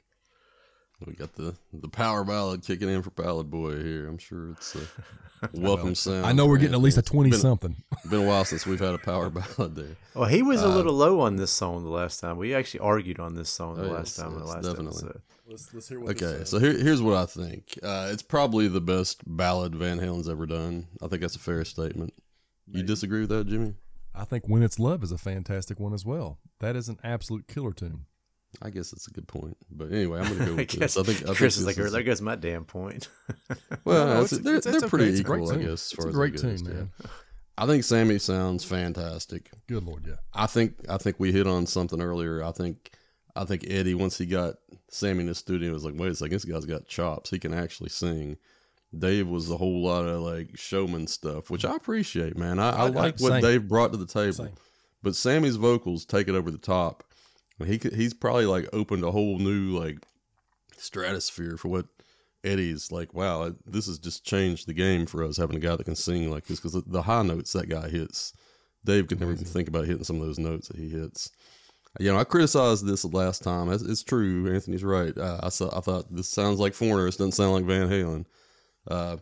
we got the, the power ballad kicking in for Ballad Boy here. I'm sure it's a welcome sound. I know we're for getting at least a Anthony. twenty Been- something. Been a while since we've had a power ballad there. Well, he was Uh, a little low on this song the last time. We actually argued on this song the Oh, last yes, time in the yes, last definitely. episode. Let's let's hear Okay, so here, here's what I think. Uh, it's probably the best ballad Van Halen's ever done. I think that's a fair statement. You disagree with that, Jimmy? I think When It's Love is a fantastic one as well. That is an absolute killer tune. I guess that's a good point. But anyway, I'm going to go I with guess this. I think, I think Chris is this like, there goes my damn point. well, No, it's, it's- they're, it's- they're it's pretty okay. It's a great equal, I tune. guess. As It's far a as great it goes, tune, yeah. man. I think Sammy sounds fantastic. Good Lord, yeah. I think I think we hit on something earlier. I think I think Eddie, once he got Sammy in the studio, was like, wait a second, this guy's got chops. He can actually sing. Dave was a whole lot of like showman stuff, which I appreciate, man. I, I, I- I- like what same. Dave brought to the table. Same. But Sammy's vocals take it over the top. He could, he's probably like opened a whole new like stratosphere for what Eddie's like. Wow, this has just changed the game for us having a guy that can sing like this, because the, the high notes that guy hits, Dave could never even think about hitting some of those notes that he hits. You know, I criticized this last time. It's, it's true. Anthony's right. Uh, I saw, I thought this sounds like Foreigner. This doesn't sound like Van Halen. Uh,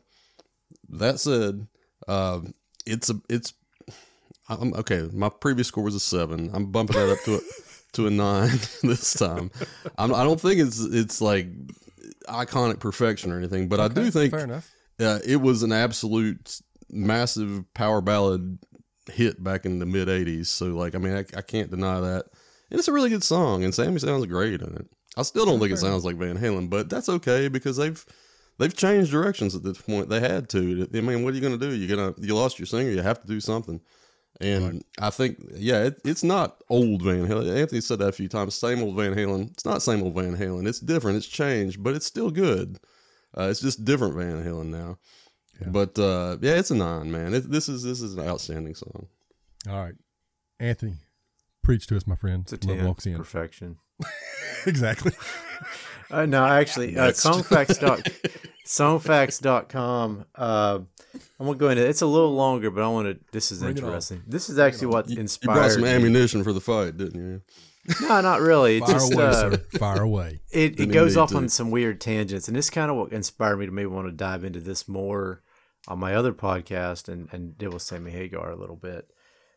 that said, uh, it's a it's. I'm, okay, my previous score was a seven. I'm bumping that up to a to a nine this time. I'm, I don't think it's it's like iconic perfection or anything, but I do think Fair enough. uh, it was an absolute massive power ballad hit back in the mid eighties. So, like, I mean, I, I can't deny that. And it's a really good song, and Sammy sounds great in it. I still don't think it sounds like Van Halen, but that's okay because they've they've changed directions at this point. They had to. I mean, what are you going to do? You're gonna you lost your singer. You have to do something. And right. I think, yeah, it, it's not old Van Halen. Anthony said that a few times. Same old Van Halen. It's not same old Van Halen. It's different. It's changed, but it's still good. Uh, it's just different Van Halen now. Yeah. But uh, yeah, it's a nine, man. It, this is this is an outstanding song. All right, Anthony, preach to us, my friend. It's a Love ten. walks in. Perfection. Exactly. Uh, no, actually, uh, songfacts dot songfacts dot com. Uh, I'm gonna go into. It's a little longer, but I want to. This is Bring it interesting. This is actually what You, you inspired. brought some me. ammunition for the fight, didn't you? No, not really. It Fire just away, uh, sir. Fire away. it, it Didn't goes need off to. on some weird tangents, and this kind of what inspired me to maybe want to dive into this more on my other podcast and and deal with Sammy Hagar a little bit.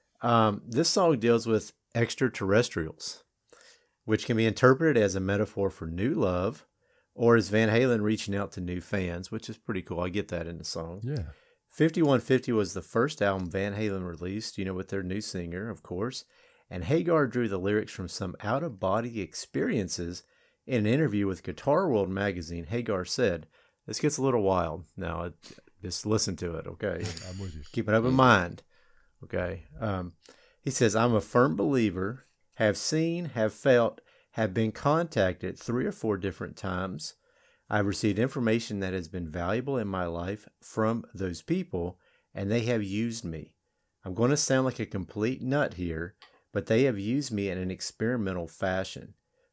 Um, this song deals with extraterrestrials, which can be interpreted as a metaphor for new love, or as Van Halen reaching out to new fans, which is pretty cool. I get that in the song. Yeah. fifty-one fifty was the first album Van Halen released, you know, with their new singer, of course. And Hagar drew the lyrics from some out-of-body experiences. In an interview with Guitar World magazine, Hagar said, "This gets a little wild. Now, it, just listen to it, okay? I'm with you. Keep an open mind, okay?" Um, he says, "I'm a firm believer, have seen, have felt, have been contacted three or four different times. I've received information that has been valuable in my life from those people, and they have used me. I'm going to sound like a complete nut here, but they have used me in an experimental fashion.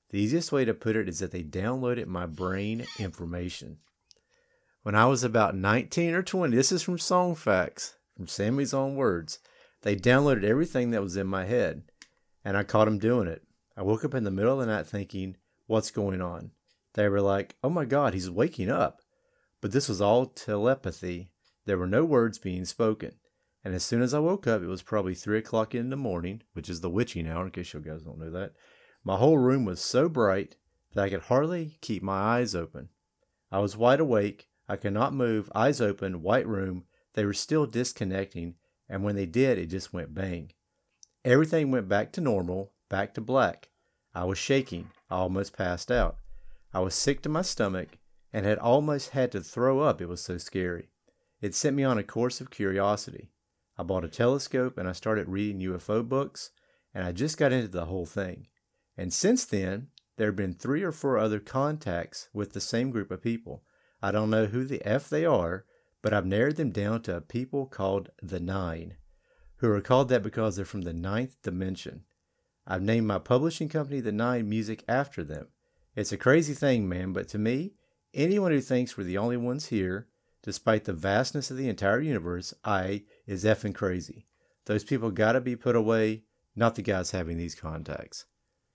The easiest way to put it is that they downloaded my brain information. When I was about nineteen or twenty, this is from Song Facts, from Sammy's own words, they downloaded everything that was in my head, and I caught them doing it. I woke up in the middle of the night thinking, what's going on? They were like, oh my God, he's waking up. But this was all telepathy. There were no words being spoken. And as soon as I woke up, it was probably three o'clock in the morning, which is the witching hour, in case you guys don't know that. My whole room was so bright that I could hardly keep my eyes open. I was wide awake. I could not move. Eyes open, white room. They were still disconnecting. And when they did, it just went bang. Everything went back to normal, back to black. I was shaking. I almost passed out. I was sick to my stomach and had almost had to throw up. It was so scary. It sent me on a course of curiosity. I bought a telescope and I started reading U F O books, and I just got into the whole thing. And since then, there have been three or four other contacts with the same group of people. I don't know who the F they are, but I've narrowed them down to a people called the Nine, who are called that because they're from the ninth dimension. I've named my publishing company The Nine Music after them. It's a crazy thing, man, but to me, anyone who thinks we're the only ones here, despite the vastness of the entire universe, I is effing crazy. Those people gotta be put away, not the guys having these contacts.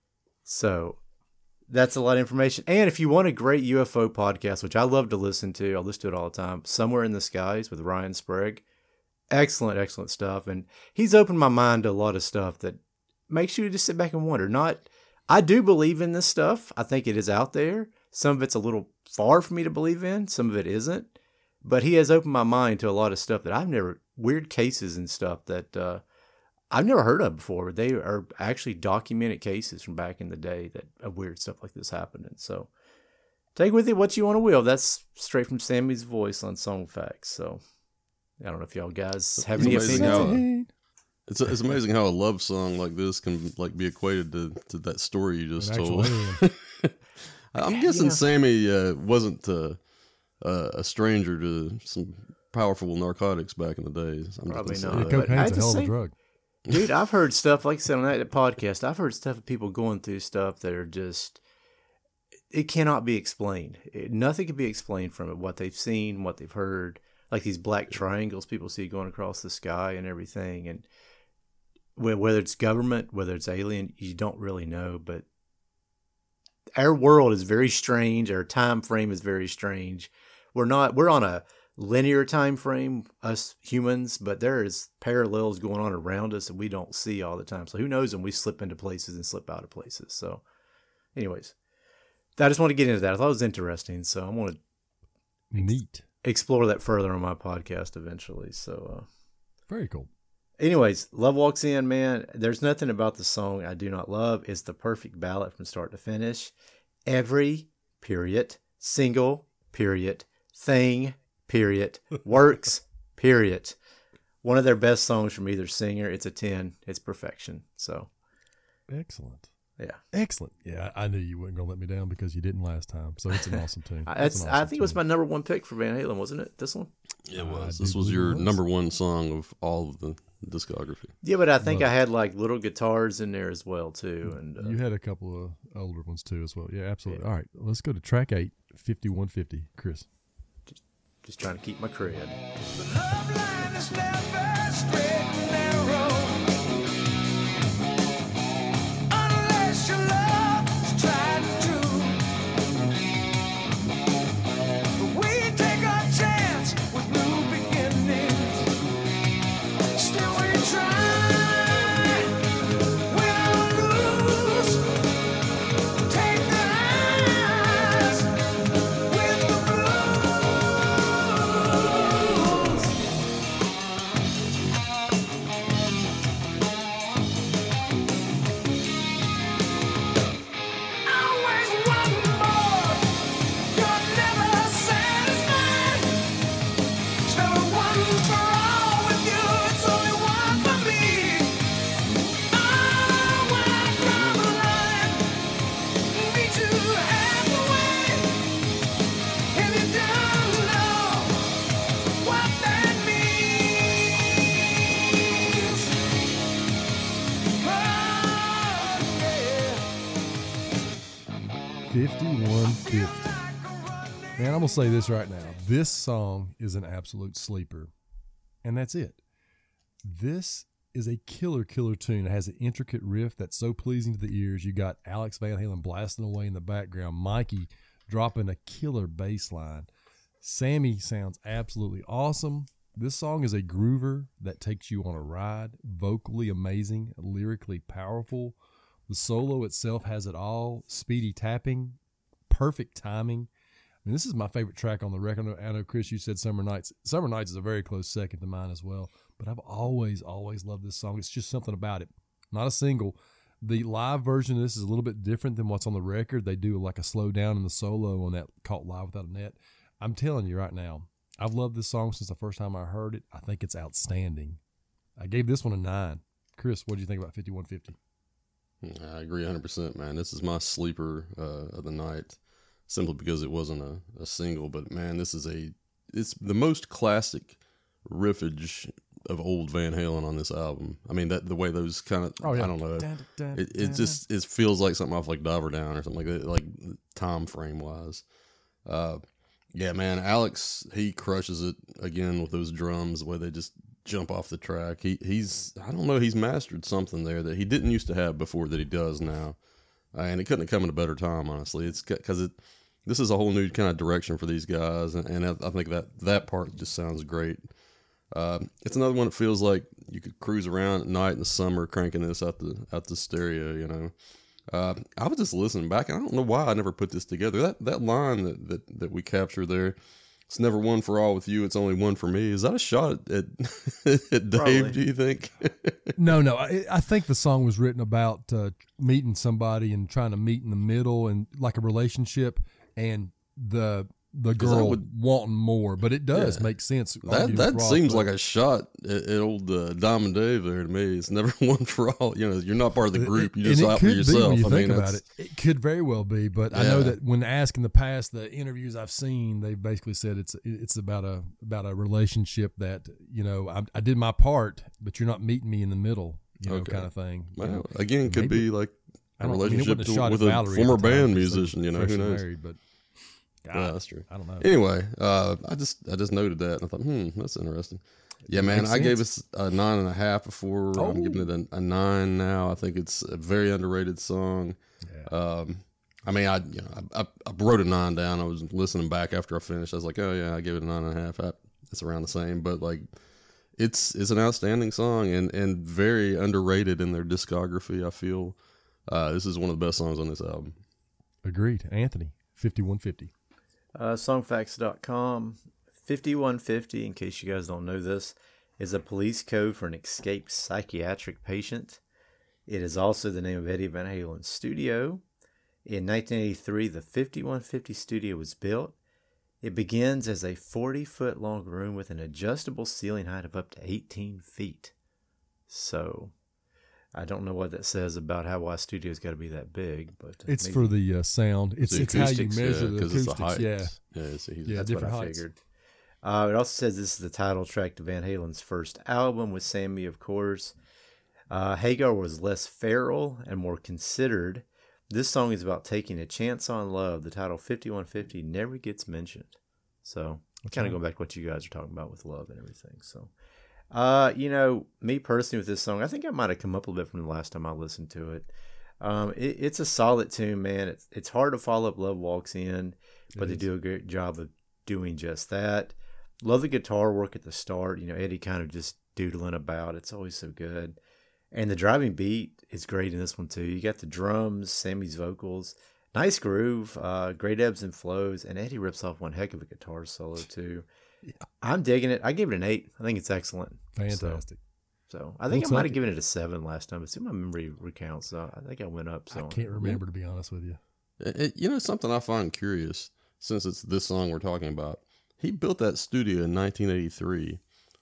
So, that's a lot of information. And if you want a great U F O podcast, which I love to listen to, I listen to it all the time, Somewhere in the Skies with Ryan Sprague. Excellent, excellent stuff. And he's opened my mind to a lot of stuff that makes you just sit back and wonder. Not, I do believe in this stuff. I think it is out there. Some of it's a little far for me to believe in. Some of it isn't. But he has opened my mind to a lot of stuff that I've never, weird cases and stuff that uh, I've never heard of before. They are actually documented cases from back in the day that of weird stuff like this happening. So take with it what you want to will. That's straight from Sammy's voice on Song Facts. So I don't know if y'all guys have It's any amazing opinions. how- It's it's amazing how a love song like this can like be equated to, to that story you just An actual told. alien. I'm guessing Yeah. Sammy uh, wasn't uh, uh, a stranger to some powerful narcotics back in the days. I'm just Probably gonna say not. Yeah, that. But cocaine's at a the hell of a same- drug. Dude, I've heard stuff, like I said on that podcast, I've heard stuff of people going through stuff that are just, it cannot be explained. It, nothing can be explained from it. What they've seen, what they've heard, like these black triangles people see going across the sky and everything. And wh- whether it's government, whether it's alien, you don't really know. But our world is very strange. Our time frame is very strange. We're not, we're on a linear time frame, us humans, but there is parallels going on around us that we don't see all the time. So who knows when we slip into places and slip out of places. So anyways, I just want to get into that. I thought it was interesting. So I'm going to Neat. explore that further on my podcast eventually. So uh, Very cool. anyways, Love Walks In, man. There's nothing about the song I do not love. It's the perfect ballad from start to finish. Every period, single period, thing period, works period. One of their best songs from either singer. It's a ten. It's perfection. So Excellent. yeah, Excellent. Yeah, I I knew you weren't going to let me down because you didn't last time. So it's an awesome tune. I, It's that's, an I awesome think it was tune. my number one pick for Van Halen, wasn't it? This one. It I was. do This was believe your it was. number one song of all of the discography. Yeah, but I think Love I had like little guitars in there as well too. And uh, You had a couple of older ones too as well. Yeah, absolutely. All right, let's go to track eight, fifty-one fifty. Chris. just trying to keep my cred. The love line is never straight and narrow. Unless your love is tried and true. But we take our chance with new beginnings. Still we try. Win or lose. Take the highs with the blues. Man, I'm going to say this right now. This song is an absolute sleeper, and that's it. This is a killer, killer tune. It has an intricate riff that's so pleasing to the ears. You got Alex Van Halen blasting away in the background, Mikey dropping a killer bass line. Sammy sounds absolutely awesome. This song is a groover that takes you on a ride, vocally amazing, lyrically powerful. The solo itself has it all, speedy tapping, perfect timing. I mean, this is my favorite track on the record. I know, I know, Chris, you said Summer Nights. Summer Nights is a very close second to mine as well, but I've always, always loved this song. It's just something about it. Not a single. The live version of this is a little bit different than what's on the record. They do like a slow down in the solo on that called Live Without a Net. I'm telling you right now, I've loved this song since the first time I heard it. I think it's outstanding. I gave this one a nine. Chris, what do you think about fifty-one fifty? I agree one hundred percent, man. This is my sleeper uh, of the night, simply because it wasn't a, a single. But, man, this is a it's the most classic riffage of old Van Halen on this album. I mean, that the way those kind of, Oh, yeah. I don't know, Dun, dun, it, it dun. just it feels like something off like Diver Down or something like that, like time frame wise. Uh, yeah, man, Alex, he crushes it again with those drums, the way they just jump off the track. He he's I don't know, he's mastered something there that he didn't used to have before that he does now, uh, and it couldn't have come at a better time, honestly. It's because it this is a whole new kind of direction for these guys, and, and I, I think that that part just sounds great. Uh, it's another one that feels like you could cruise around at night in the summer cranking this out the out the stereo, you know. Uh, I was just listening back, and I don't know why I never put this together. That that line that, that, that we capture there, it's never one for all with you, it's only one for me. Is that a shot at, at Dave, Probably. do you think? No, no. I, I think the song was written about uh, meeting somebody and trying to meet in the middle and like a relationship, and the the that girl would- wanting more. But it does Yeah. make sense. That arguing that with Ross, seems but- like a shot at, at old uh, Diamond Dave there to me. It's never one for all. You know, you're not part of the group. You And just it out for could be yourself. when you I think mean, about it. that's- It could very well be, but I know Yeah. that when asked in the past, the interviews I've seen, they basically said it's it's about a about a relationship that, you know, I, I did my part, but you're not meeting me in the middle, you know, Okay. kind of thing. you Well, know. again, could maybe- be like I a don't- I mean, it relationship wasn't a to- shot with at a Valerie former at the time, band because they're musician. You know, who freshly knows? Married, but Yeah, God, that's true. I don't know. Anyway, uh, I just I just noted that and I thought, hmm, that's interesting. Yeah, man, makes I gave sense. us a nine and a half before. Oh. I'm giving it a, a nine now. I think it's a very underrated song. Yeah. Um, I mean, I you know I, I, I wrote a nine down. I was listening back after I finished. I was like, oh yeah, I gave it a nine and a half. I, it's around the same, but like, it's it's an outstanding song and and very underrated in their discography. I feel uh, this is one of the best songs on this album. Agreed. Anthony, fifty-one fifty. Uh, songfacts dot com. fifty-one fifty, in case you guys don't know this, is a police code for an escaped psychiatric patient. It is also the name of Eddie Van Halen's studio. In nineteen eighty-three, the fifty-one fifty studio was built. It begins as a forty-foot long room with an adjustable ceiling height of up to eighteen feet. So, I don't know what that says about how why a studio's got to be that big, but uh, It's maybe- for the uh, sound. It's The it's how you acoustics, measure yeah, the 'cause it's acoustics. the height. Yeah. Yeah, so he's, Yeah, That's different what I heights. figured. Uh, it also says this is the title track to Van Halen's first album with Sammy, of course. Uh, Hagar was less feral and more considered. This song is about taking a chance on love. The title fifty-one fifty never gets mentioned. So, kind of going back to what you guys are talking about with love and everything. So, uh, you know, me personally with this song, I think I might have come up a little bit from the last time I listened to it. Um, it it's a solid tune, man. It's it's hard to follow up Love Walks In, but they do a great job of doing just that. Love the guitar work at the start. You know, Eddie kind of just doodling about. It's always so good. And the driving beat is great in this one, too. You got the drums, Sammy's vocals, nice groove, uh, great ebbs and flows, and Eddie rips off one heck of a guitar solo, too. I'm digging it. I gave it an eight. I think it's excellent. Fantastic. So, so I think We'll I might take have given it a seven last time, but see, my memory recounts, so I think I went up. So I can't remember, to be honest with you. It, it- you know, something I find curious, since it's this song we're talking about. He built that studio in nineteen eighty-three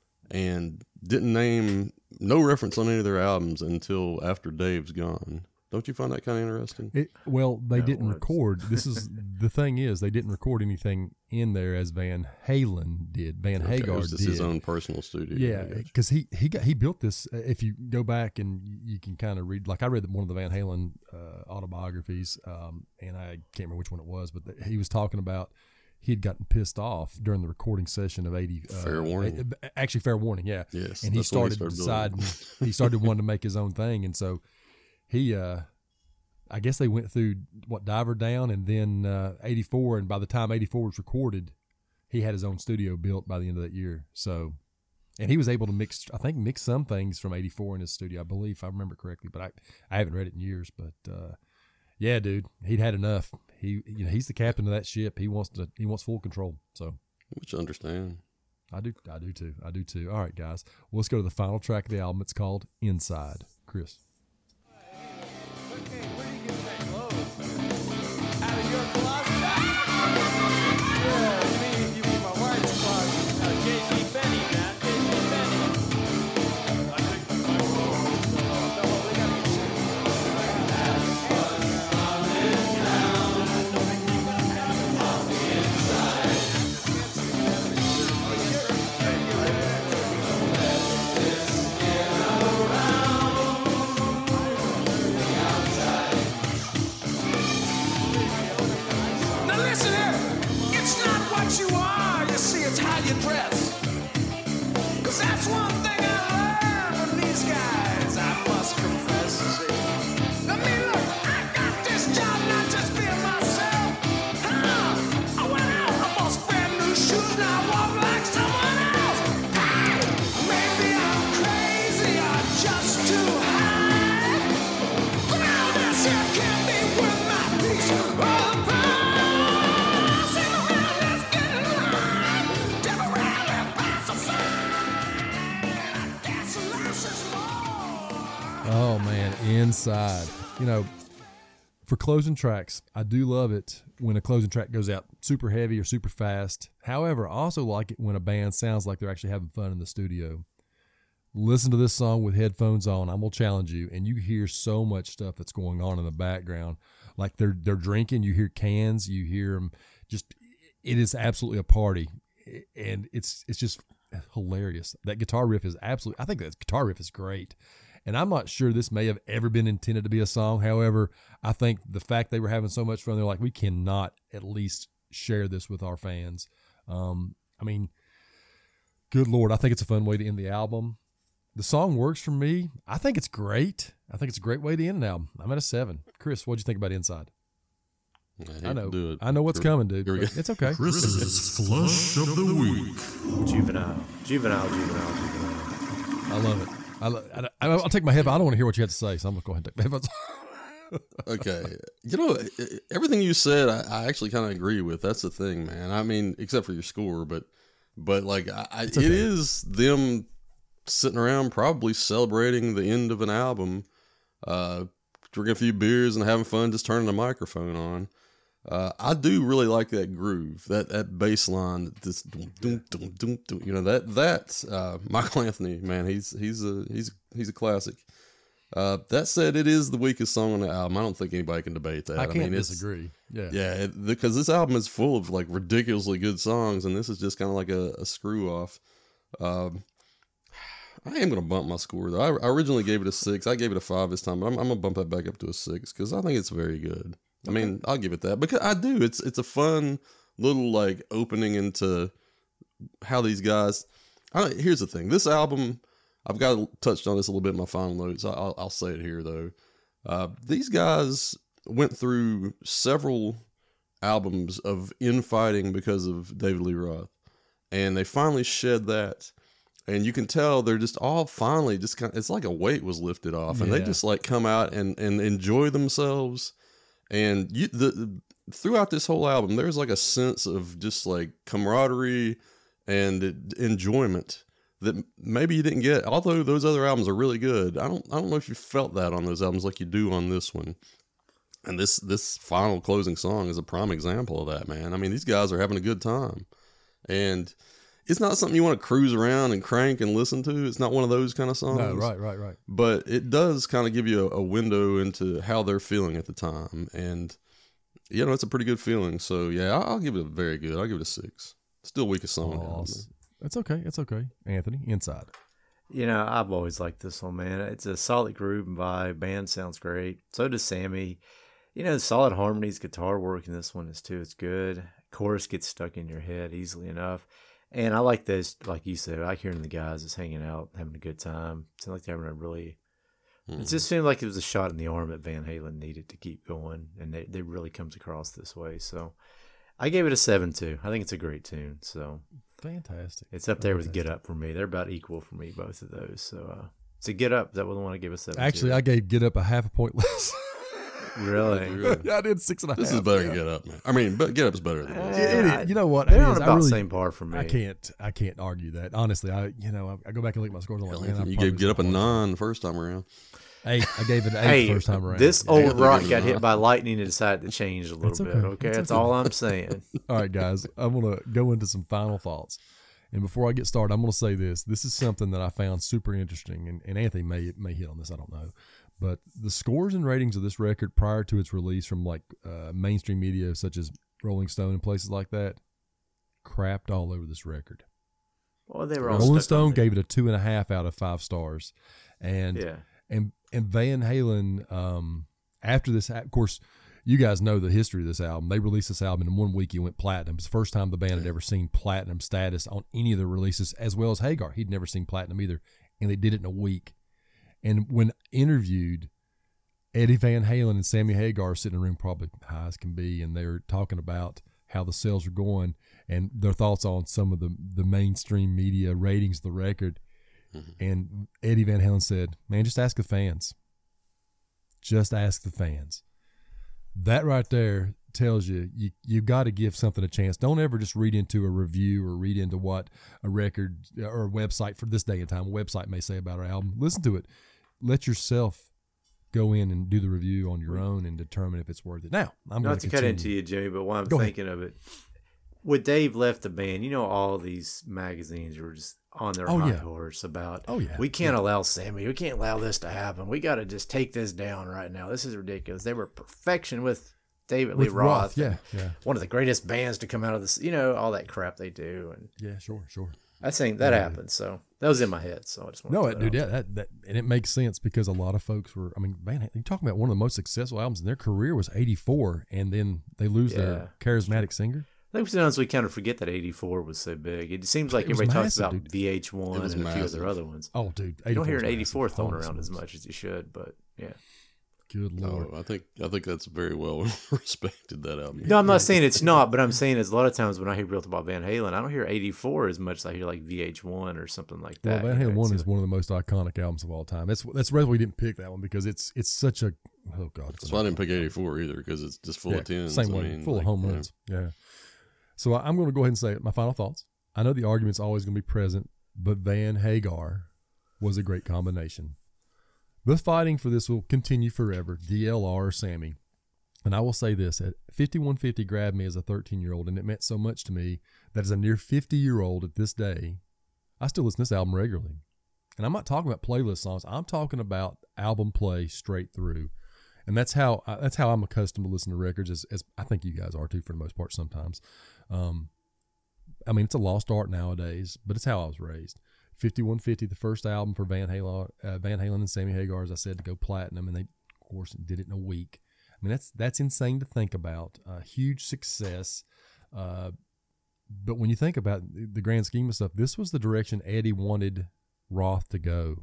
and didn't name, no reference on any of their albums until after Dave's gone. Don't you find that kind of interesting? It, well, they No, didn't it's- record. This is the thing is they didn't record anything in there as Van Halen did. Van Okay, Hagar it was just did. his own personal studio. Yeah, I guess. because he he got he built this. uh, If you go back and you can kind of read, like I read one of the Van Halen uh, autobiographies, um, and I can't remember which one it was, but the, he was talking about he had gotten pissed off during the recording session of eighty. Uh, Fair Warning. Actually, Fair Warning, yeah. Yes, and he that's when he started, started deciding, he started wanting to make his own thing. And so he, uh, I guess they went through, what, Diver Down and then uh, eighty-four. And by the time eighty-four was recorded, he had his own studio built by the end of that year. So, and he was able to mix, I think, mix some things from eighty-four in his studio, I believe, if I remember correctly. But I, I haven't read it in years. But uh, yeah, dude, he'd had enough. He, you know, he's the captain of that ship. He wants to, he wants full control. So, Which I understand. I do, I do too. I do too. All right, guys, well, let's go to the final track of the album. It's called Inside. Chris. Okay, where do you get that clothes? Out of your closet? Yeah, me, you mean my wife's closet. Uh, J C Penney, man. J C Penney. I think my clothes. So, no, we gotta get Now listen here, it's not what you are, you see, it's how you dress. Cause that's one thing I learned from these guys, I must confess, you see. I mean, look, I got this job not just being myself. Huh? I went out, I bought brand new shoes, now I walk like someone else. Hey, maybe I'm crazy or just too high. But now this here can't be worth my piece of the pie. Sing around, let's get in line. Temporarily pacified. I guess less is more. Oh man, Inside. You know, for closing tracks, I do love it when a closing track goes out super heavy or super fast. However, I also like it when a band sounds like they're actually having fun in the studio. Listen to this song with headphones on. I'm gonna challenge you, and you hear so much stuff that's going on in the background. Like they're they're drinking. You hear cans. You hear them. Just it is absolutely a party, and it's it's just hilarious. That guitar riff is absolutely. I think that guitar riff is great. And I'm not sure this may have ever been intended to be a song. However, I think the fact they were having so much fun, they're like, we cannot at least share this with our fans. Um, I mean, good Lord, I think it's a fun way to end the album. The song works for me. I think it's great. I think it's a great way to end an album. I'm at a seven. Chris, what'd you think about Inside? I, hate I know. To do it. I know what's Here- coming, dude. here we but go. It's okay. Chris's flush of the week. Juvenile, juvenile, juvenile, juvenile. I love it. I lo- I, I, I'll take my headphones. I don't want to hear what you have to say, so I'm going to go ahead and take my headphones. Okay. You know, everything you said, I, I actually kind of agree with. That's the thing, man. I mean, except for your score, but, but like, I, I, okay. it is them sitting around probably celebrating the end of an album, uh, drinking a few beers and having fun, just turning the microphone on. Uh, I do really like that groove, that that bass line, this dum, dum, dum, dum, dum, you know, that that uh, Michael Anthony, man, he's he's a he's he's a classic. Uh, that said, it is the weakest song on the album. I don't think anybody can debate that. I can't mean, it's- disagree. Yeah. Yeah, it, because this album is full of like ridiculously good songs, and this is just kind of like a, a screw off. Um, I am gonna bump my score though. I, I originally gave it a six. I gave it a five this time, but I'm, I'm gonna bump that back up to a six because I think it's very good. I mean, I'll give it that because I do. It's it's a fun little like opening into how these guys. I don't, here's the thing. This album, I've got touched on this a little bit in my final notes. I'll, I'll say it here though. Uh, these guys went through several albums of infighting because of David Lee Roth, and they finally shed that. And you can tell they're just all finally just kind of, it's like a weight was lifted off, and they Yeah. just like come out and, and enjoy themselves. And you, the, the throughout this whole album, there's like a sense of just like camaraderie and enjoyment that maybe you didn't get. Although those other albums are really good, I don't I don't know if you felt that on those albums like you do on this one. And this this final closing song is a prime example of that, man. I mean, these guys are having a good time, and it's not something you want to cruise around and crank and listen to. It's not one of those kind of songs. No, right, right, right. But it does kind of give you a, a window into how they're feeling at the time. And, you know, it's a pretty good feeling. So, yeah, I'll, I'll give it a very good. I'll give it a six. Still weakest song. on the album. Awesome. It's okay. It's okay. Anthony, Inside. You know, I've always liked this one, man. It's a solid groove and vibe. Band sounds great. So does Sammy. You know, solid harmonies, guitar work in this one is too. It's good. chorus gets stuck in your head easily enough. And I like this, like you said, I like hearing the guys just hanging out, having a good time. It seemed like they're having a really, Mm. it just seemed like it was a shot in the arm that Van Halen needed to keep going. And they, they really comes across this way. So I gave it a seven too. I think it's a great tune. So Fantastic. it's up there with Fantastic. Get Up for me. They're about equal for me, both of those. So, uh, so Get Up, that was the one I gave a seven Actually, to. I gave Get Up a half a point less. Really? Really? I did six and a half. This is better yeah. than Get Up, man. I mean, but Get Up's better than Uh, this. It- it- you know what? They're it on is. I about the really- same par for me. I can't. I can't argue that. Honestly, I you know I, I go back and look at my scores. I'm like, Hell, man, I Anthony, you probably gave Get Up a was- nine the first time around. Eight. I gave it an eight Hey, the first time around. this Yeah. old Yeah, rock they're got good hit enough. by lightning and decided to change a little It's bit. okay. Okay, It's that's okay. all I'm saying. All right, guys, I'm going to go into some final thoughts. And before I get started, I'm going to say this. This is something that I found super interesting, and, and Anthony may may hit on this, I don't know. But the scores and ratings of this record prior to its release from like uh, mainstream media such as Rolling Stone and places like that crapped all over this record. Well, they were all Rolling stuck on Stone the- gave it a two and a half out of five stars. And Yeah. and and Van Halen, um, after this, of course, you guys know the history of this album. They released this album in one week. It went platinum. It's the first time the band had ever seen platinum status on any of the releases, as well as Hagar. He'd never seen platinum either, and they did it in a week. And when interviewed, Eddie Van Halen and Sammy Hagar are sitting in a room probably high as can be, and they're talking about how the sales are going and their thoughts on some of the, the mainstream media ratings of the record. Mm-hmm. And Eddie Van Halen said, man, just ask the fans. Just ask the fans. That right there tells you, you you've got to give something a chance. Don't ever just read into a review or read into what a record or a website for this day and time, a website may say about our album. Listen to it. Let yourself go in and do the review on your own and determine if it's worth it. Now, I'm going Not to cut into you, Jimmy, but while I'm Go ahead. thinking of it, when Dave left the band, you know, all these magazines were just on their Oh, high yeah. horse about, Oh, yeah. we can't allow Sammy, we can't allow this to happen. We got to just take this down right now. This is ridiculous. They were perfection with David Lee With Roth. Roth, yeah, and yeah. One of the greatest bands to come out of this, you know, all that crap they do. And Yeah, sure, sure. I think that happened. So that was in my head. So I just want No, to it, dude, yeah, that, that and it makes sense because a lot of folks were. I mean, man, you're talking about one of the most successful albums in their career was eighty-four, and then they lose Yeah. their charismatic singer. I think sometimes we kind of forget that eighty-four was so big. It seems like It was everybody talks massive, about dude. V H one It was and a few massive. other other ones. Oh, dude, You don't hear an eighty-four 's eighty-four massive. thrown Holy around as smokes. much as you should, but yeah. Good lord. No, I think I think that's very well respected, that album. No, I'm not saying it's not, but I'm saying is a lot of times when I hear real about Van Halen, I don't hear eighty-four as much as I hear like V H one or something like Well, that. Van you know, Halen one it's is one of the most iconic albums of all time. That's that's why we didn't pick that one because it's it's such a oh god. It's That's why I didn't pick eighty-four either, because it's just full yeah, of tens. Same I way, mean, full like, of home you know. runs. Yeah. So I, I'm going to go ahead and say my final thoughts. I know the argument's always going to be present, but Van Hagar was a great combination. The fighting for this will continue forever, D L R or Sammy. And I will say this, at fifty-one fifty grabbed me as a thirteen-year-old, and it meant so much to me that as a near fifty-year-old at this day, I still listen to this album regularly. And I'm not talking about playlist songs. I'm talking about album play straight through. And that's how uh, that's how I'm accustomed to listen to records, as, as I think you guys are too, for the most part sometimes. Um, I mean, it's a lost art nowadays, but it's how I was raised. fifty-one fifty, the first album for Van Halen, uh, Van Halen and Sammy Hagar, as I said, to go platinum, and they, of course, did it in a week. I mean, that's that's insane to think about. Uh, huge success. Uh, but when you think about the grand scheme of stuff, this was the direction Eddie wanted Roth to go.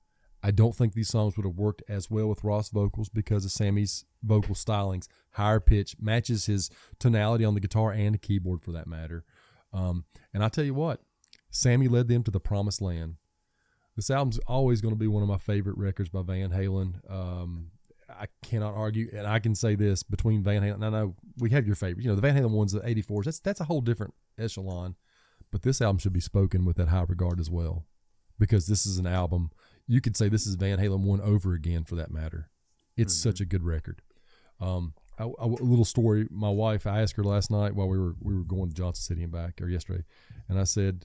I don't think these songs would have worked as well with Roth's vocals because of Sammy's vocal stylings. Higher pitch matches his tonality on the guitar and the keyboard for that matter. Um, and I tell you what, Sammy led them to the promised land. This album's always going to be one of my favorite records by Van Halen. Um, I cannot argue, and I can say this between Van Halen. I know we have your favorite, you know, the Van Halen ones, the eighty-fours. That's that's a whole different echelon, but this album should be spoken with that high regard as well, because this is an album you could say this is Van Halen one over again for that matter. It's mm-hmm. such a good record. Um, I, I, a little story. My wife, I asked her last night while we were we were going to Johnson City and back, or yesterday, and I said,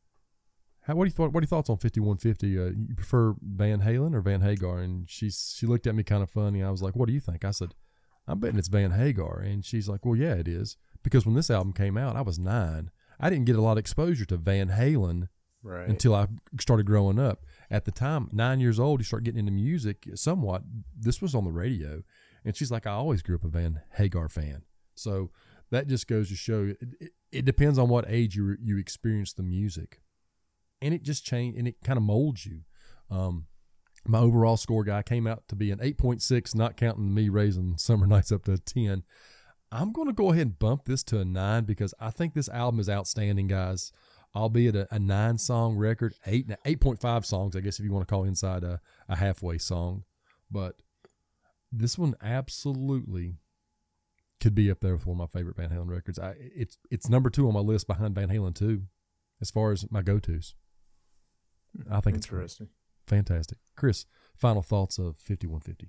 How, what do you thought? What are your thoughts on fifty-one fifty? Uh, you prefer Van Halen or Van Hagar? And she she looked at me kind of funny. I was like, "What do you think?" I said, "I'm betting it's Van Hagar." And she's like, "Well, yeah, it is." Because when this album came out, I was nine. I didn't get a lot of exposure to Van Halen Right. until I started growing up. At the time, nine years old, you start getting into music somewhat. This was on the radio, and she's like, "I always grew up a Van Hagar fan." So that just goes to show it, it, it depends on what age you you experience the music, and it just change and it kind of molds you. Um, my overall score guy came out to be an eight point six, not counting me raising Summer Nights up to a ten. I'm going to go ahead and bump this to a nine because I think this album is outstanding, guys. Albeit a, a nine song record, eight eight point five songs, I guess if you want to call Inside a, a halfway song, but this one absolutely could be up there with one of my favorite Van Halen records. I, it's it's number two on my list behind Van Halen two, as far as my go-tos. I think it's interesting, fantastic. Chris, final thoughts of fifty-one fifty.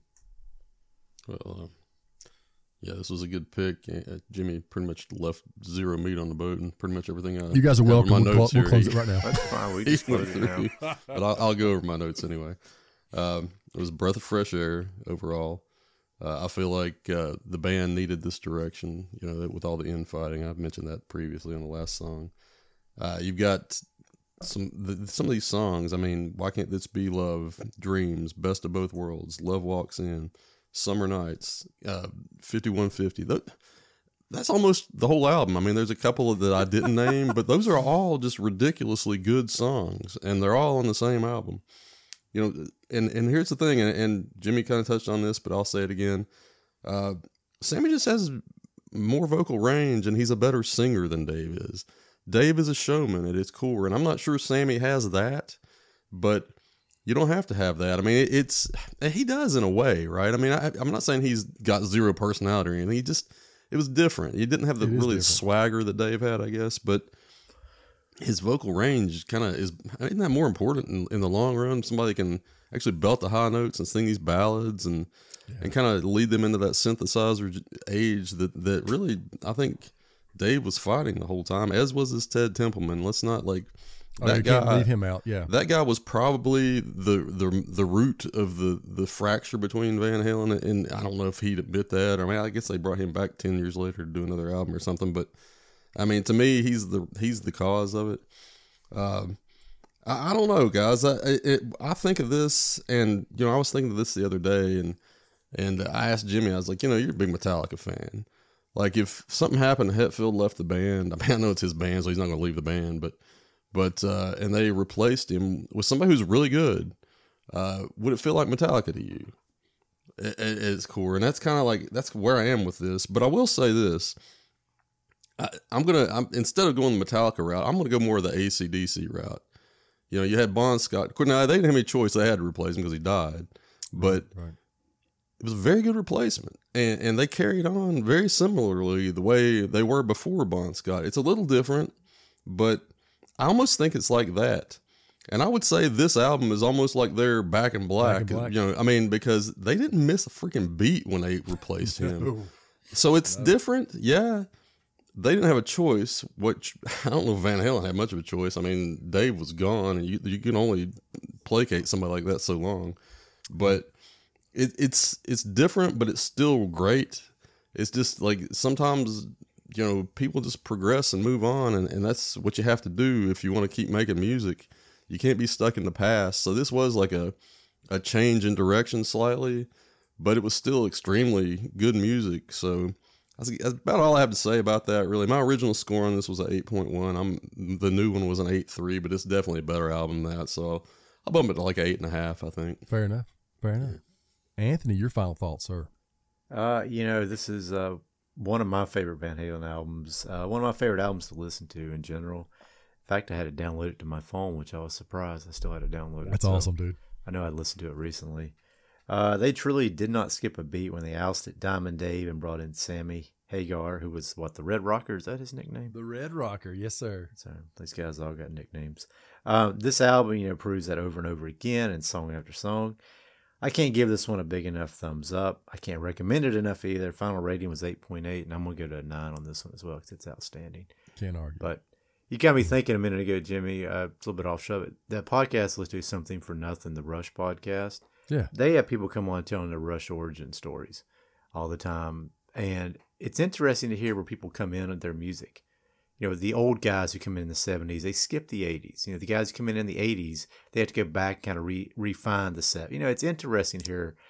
Well, uh, yeah, this was a good pick. Uh, Jimmy pretty much left zero meat on the boat, and pretty much everything. I You guys are have in welcome. my We'll, notes cl- we'll here, close he- it right now. That's fine. We he just went close it now. through. But I'll, I'll go over my notes anyway. Um, it was a breath of fresh air overall. Uh, I feel like uh, the band needed this direction, you know, with all the infighting. I've mentioned that previously on the last song. Uh, you've got some the, some of these songs. I mean, why can't this be Love, Dreams, Best of Both Worlds, Love Walks In, Summer Nights, uh, fifty-one fifty. That, that's almost the whole album. I mean, there's a couple that I didn't name, but those are all just ridiculously good songs, and they're all on the same album. You know, and, and here's the thing, and, and Jimmy kind of touched on this, but I'll say it again. Uh, Sammy just has more vocal range, and he's a better singer than Dave is. Dave is a showman at its core, and I'm not sure Sammy has that, but you don't have to have that. I mean, it, it's he does in a way, right? I mean, I, I'm not saying he's got zero personality or anything. He just it was different. He didn't have the It is really different. swagger that Dave had, I guess, but his vocal range kind of is, isn't that more important in, in the long run? Somebody can actually belt the high notes and sing these ballads and yeah. and kind of lead them into that synthesizer age that, that really, I think Dave was fighting the whole time, as was this Ted Templeman. Let's not like Oh, that you guy. can't leave him out. Yeah, That guy was probably the, the the root of the, the fracture between Van Halen, and I don't know if he'd admit that. Or I mean, I guess they brought him back ten years later to do another album or something. But I mean, to me, he's the he's the cause of it. Um, I, I don't know, guys. I it, I think of this, and you know, I was thinking of this the other day, and and I asked Jimmy, I was like, you know, you're a big Metallica fan. Like, if something happened, Hetfield left the band. I mean, I know it's his band, so he's not going to leave the band, but. But, uh, and they replaced him with somebody who's really good. Uh, would it feel like Metallica to you at, at its core? And that's kind of like, that's where I am with this. But I will say this. I, I'm going to, instead of going the Metallica route, I'm going to go more of the A C D C route. You know, you had Bon Scott. Now, they didn't have any choice. They had to replace him because he died. But right. It was a very good replacement. And, and they carried on very similarly the way they were before Bon Scott. It's a little different, but I almost think it's like that. And I would say this album is almost like their Back in Black. Back in Black. You know, I mean, because they didn't miss a freaking beat when they replaced him. No. So it's No. different. Yeah. They didn't have a choice, which I don't know if Van Halen had much of a choice. I mean, Dave was gone, and you you can only placate somebody like that so long. But it, it's it's different, but it's still great. It's just like sometimes, you know, people just progress and move on, and, and that's what you have to do if you want to keep making music. You can't be stuck in the past. So this was like a, a change in direction slightly, but it was still extremely good music. So that's, that's about all I have to say about that, really. My original score on this was an eight point one. I'm the new one was an eight point three, but it's definitely a better album than that. So I'll, I'll bump it to like an eight and a half, I think. Fair enough. Fair enough. Anthony, your final thoughts, sir. Uh, you know, this is uh, one of my favorite Van Halen albums. Uh, one of my favorite albums to listen to in general. In fact, I had it downloaded to my phone, which I was surprised I still had it downloaded. That's So awesome, dude. I know I'd listened to it recently. Uh, they truly did not skip a beat when they ousted Diamond Dave and brought in Sammy Hagar, who was, what, the Red Rocker? Is that his nickname? The Red Rocker, yes, sir. So these guys all got nicknames. Uh, this album, you know, proves that over and over again and song after song. I can't give this one a big enough thumbs up. I can't recommend it enough either. Final rating was eight point eight, and I'm going to go to a nine on this one as well because it's outstanding. Can't argue. But you got me thinking a minute ago, Jimmy, uh, it's a little bit off shove it. That podcast, Let's Do Something for Nothing, the Rush podcast. Yeah. They have people come on telling their Rush origin stories all the time. And it's interesting to hear where people come in on their music. You know, the old guys who come in in the seventies, they skip the eighties. You know, the guys who come in in the eighties, they have to go back and kind of re- refine the set. You know, it's interesting to hear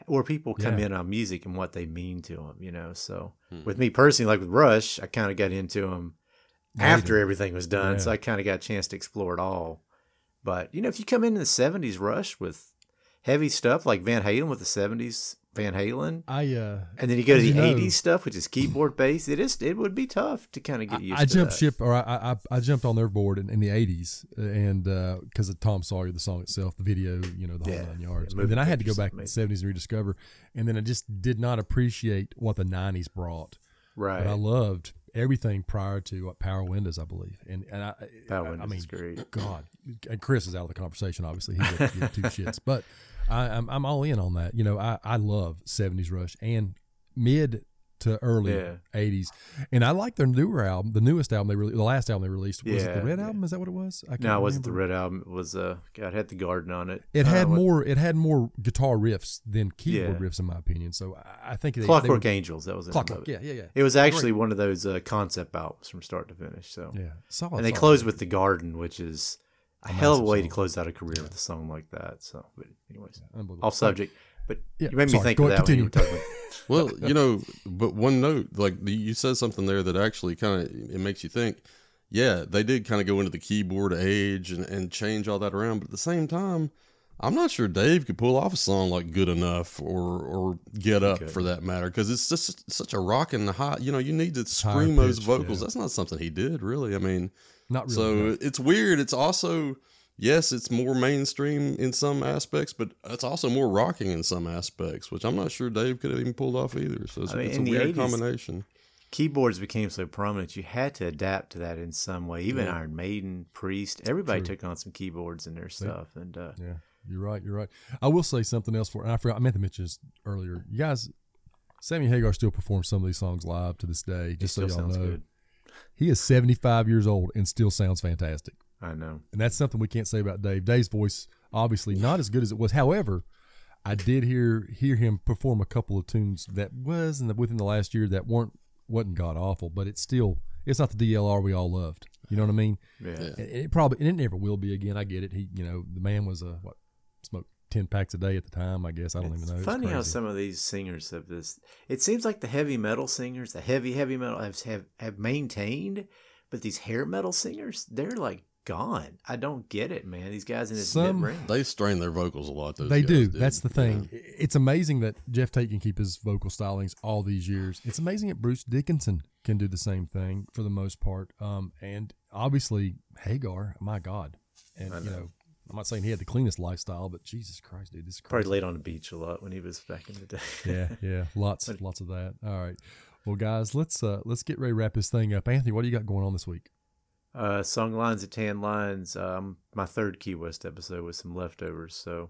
where people come Yeah. in on music and what they mean to them, you know. So Hmm. with me personally, like with Rush, I kind of got into them after Later. everything was done, so Yeah. I kind of got a chance to explore it all. But you know, if you come into the seventies Rush with heavy stuff like Van Halen with the seventies Van Halen, I uh, and then you go to as the you know- eighties stuff, which is keyboard based, it is it would be tough to kind of get used I to. jumped that. ship, or I, I I jumped on their board in, in the eighties, and because of Tom Sawyer, the song itself, the video, you know, the whole Yeah, nine yards. yeah, and then I had to moving go back pictures to the amazing. seventies and rediscover, and then I just did not appreciate what the nineties brought. Right. But I loved everything prior to uh, Power Windows, I believe, and and I, Power I, Windows I mean, is great. God, and Chris is out of the conversation. Obviously, he doesn't give two shits, but I, I'm I'm all in on that. You know, I I love seventies Rush and mid to early Yeah. eighties, and I like their newer album, the newest album they released, the last album they released. Was it Yeah, the Red yeah. album? Is that what it was? I can't No, it wasn't the remember. Red Album. It was uh, God, it had the Garden on it. It had Uh, what- more. It had more guitar riffs than keyboard Yeah. riffs, in my opinion. So I, I think they, Clockwork they were, Angels. That was the name Clockwork. of it. Yeah, yeah, yeah. It was actually one of those uh, concept albums from start to finish. So, Yeah, solid. and they solid. closed with the Garden, which is a, A hell of a massive way song. to close out a career with a song like that. So, but anyways, Unbelievable. off subject. But Yeah, you made me sorry. think Go of ahead, that when you continue. were talking. Well, you know, but one note, like the, you said something there that actually kind of it makes you think. Yeah, they did kind of go into the keyboard age and, and change all that around, but at the same time, I'm not sure Dave could pull off a song like "Good Enough" or or "Get Up" couldn't. for that matter, because it's just such a rocking high. You know, you need to scream those pitched, vocals. yeah. That's not something he did, really. I mean, Not really. so no. it's weird. It's also yes, it's more mainstream in some aspects, but it's also more rocking in some aspects, which I'm not sure Dave could have even pulled off either. So it's, I mean, it's a in the weird eighties combination. Keyboards became so prominent, you had to adapt to that in some way. Even Yeah. Iron Maiden, Priest, everybody True. took on some keyboards in their stuff. And uh, Yeah, you're right. You're right. I will say something else for. And I forgot. I meant to mention this earlier. You guys, Sammy Hagar still performs some of these songs live to this day. it Just so still y'all sounds know, good. he is seventy-five years old and still sounds fantastic. I know. And that's something we can't say about Dave. Dave's voice, obviously, not as good as it was. However, I did hear hear him perform a couple of tunes that was in the, within the last year that weren't wasn't god awful, but it's still it's not the D L R we all loved. You know what I mean? Yeah. Yeah. And it probably and it never will be again. I get it. He, you know, the man was a what smoked ten packs a day at the time. I guess I don't It's even know. It's funny how crazy. some of these singers have this. It seems like the heavy metal singers, the heavy heavy metal, have have, have maintained, but these hair metal singers, they're like gone. I don't get it, man. These guys in this Some- mid range. They strain their vocals a lot. Those They guys do. did. That's the thing. Yeah. It's amazing that Jeff Tate can keep his vocal stylings all these years. It's amazing that Bruce Dickinson can do the same thing for the most part. Um, and obviously Hagar, my God. And I you know. know, I'm not saying he had the cleanest lifestyle, but Jesus Christ, dude, this is Probably crazy. laid on the beach a lot when he was back in the day. Yeah, yeah, lots, lots of that. All right, well, guys, let's uh, let's get ready to wrap this thing up. Anthony, what do you got going on this week? Uh, Song Lines of Tan Lines. Um, my third Key West episode with some leftovers. So,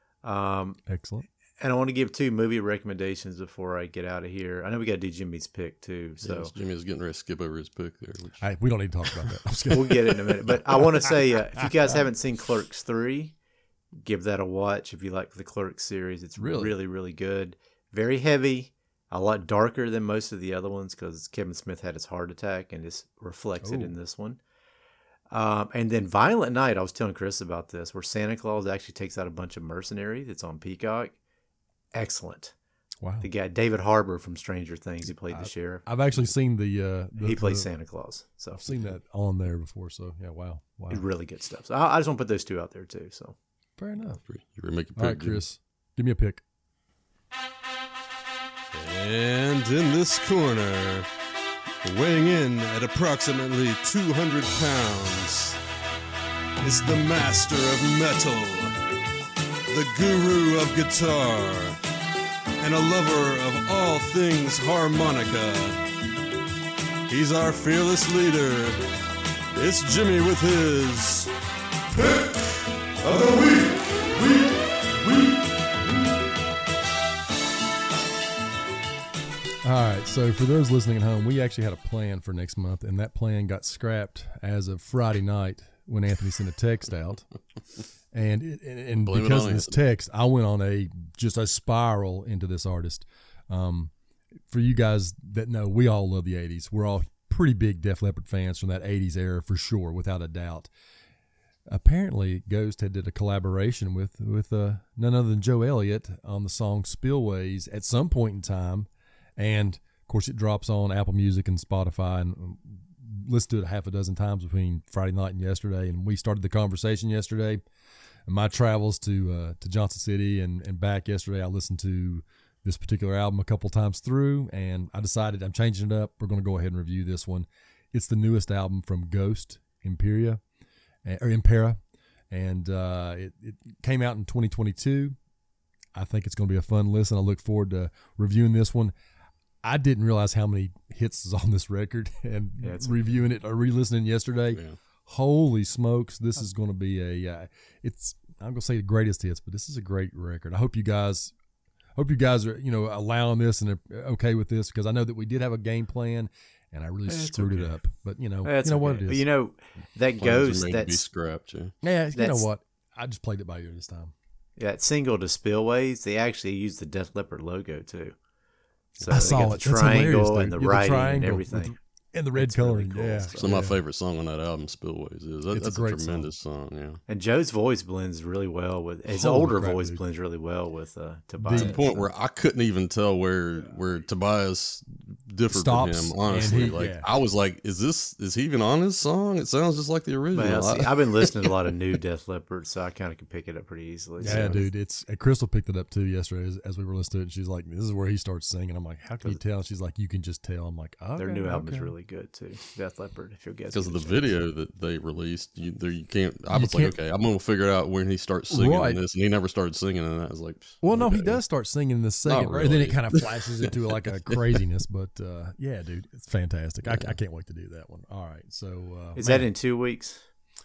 um, Excellent. and I want to give two movie recommendations before I get out of here. I know we got to do Jimmy's pick too. So Yes, Jimmy was getting ready to skip over his pick there. Which, All right, we don't need to talk about that. I'm just kidding. we'll get it in a minute. But I want to say, uh, if you guys haven't seen Clerks three, give that a watch. If you like the Clerks series, it's Really? really, really good. Very heavy, a lot darker than most of the other ones because Kevin Smith had his heart attack and this reflects it Oh. in this one. Um, and then Violent Night, I was telling Chris about this, where Santa Claus actually takes out a bunch of mercenaries. It's on Peacock. Excellent. Wow. The guy, David Harbour from Stranger Things, he played the sheriff. I've actually seen the. Uh, the He plays the- Santa Claus. So I've seen that on there before. So yeah, wow, wow. it's really good stuff. So I, I just want to put those two out there too. So Fair enough. you were making All right, Chris, give me a pick. And in this corner, weighing in at approximately two hundred pounds, is the master of metal, the guru of guitar, and a lover of all things harmonica. He's our fearless leader. It's Jimmy with his pick of the week, week, week. All right, so for those listening at home, we actually had a plan for next month, and that plan got scrapped as of Friday night when Anthony sent a text out. And it, and, and Blame it because on of this Anthony. text, I went on a just a spiral into this artist. Um, for you guys that know, we all love the eighties. We're all pretty big Def Leppard fans from that eighties era for sure, without a doubt. apparently Ghost had did a collaboration with with uh, none other than Joe Elliott on the song Spillways at some point in time, and of course it drops on Apple Music and Spotify, and listened to it half a dozen times between Friday night and yesterday, and we started the conversation yesterday. And my travels to uh, to Johnson City and, and back yesterday, I listened to this particular album a couple times through, and I decided I'm changing it up. We're going to go ahead and review this one. It's the newest album from Ghost, Imperia, or Impera, and uh, it, it came out in twenty twenty-two. I think it's going to be a fun listen. I look forward to reviewing this one. I didn't realize how many hits is on this record, and Yeah, it's reviewing it or re-listening yesterday. Yeah. Holy smokes, this is going to be a uh, it's I'm going to say the greatest hits, but this is a great record. I hope you guys hope you guys are, you know, allowing this and are okay with this, because I know that we did have a game plan and I really Yeah, it's screwed it okay. up. But you know, That's you know what okay. it But is. you know, that Plans are Ghost, made to be that's scrapped. Yeah. yeah, you know that's- what? I just played it by ear this time. that single to Spillways, they actually used the Def Leppard logo too. So I they saw got it. the That's triangle hilarious, and dude. the Yeah, the writing and triangle everything. with And the red That's really coloring, cool. yeah. So my yeah. favorite song on that album, Spillways, is that, It's a that's a, great tremendous song. Yeah. And Joe's voice blends really well with his Holy older crap, voice dude. blends really well with uh, Tobias. To the point where I couldn't even tell where where Tobias differed Stops, from him. Honestly, and he- like yeah. I was like, "Is this is he even on his song? It sounds just like the original." Well, see, I- I've been listening to a lot of new Def Leppard, so I kind of can pick it up pretty easily. Yeah, so. dude, it's and Crystal picked it up too yesterday as, as we were listening to it. And she's like, "This is where he starts singing." I'm like, "How can you tell?" And she's like, "You can just tell." I'm like, "Okay, Their new album okay. is really good too, Def Leppard. If you'll guess, because of the video that they released, you, there you can't. I You was like, can't- okay, I'm gonna figure out when he starts singing Right. in this, and he never started singing, and I was like, Well, no, he okay. does start singing in the second, Not right? And then it really. kind of flashes into like a craziness. But uh, yeah, dude, it's fantastic. I, I can't wait to do that one. All right, so uh, Is man, that in two weeks?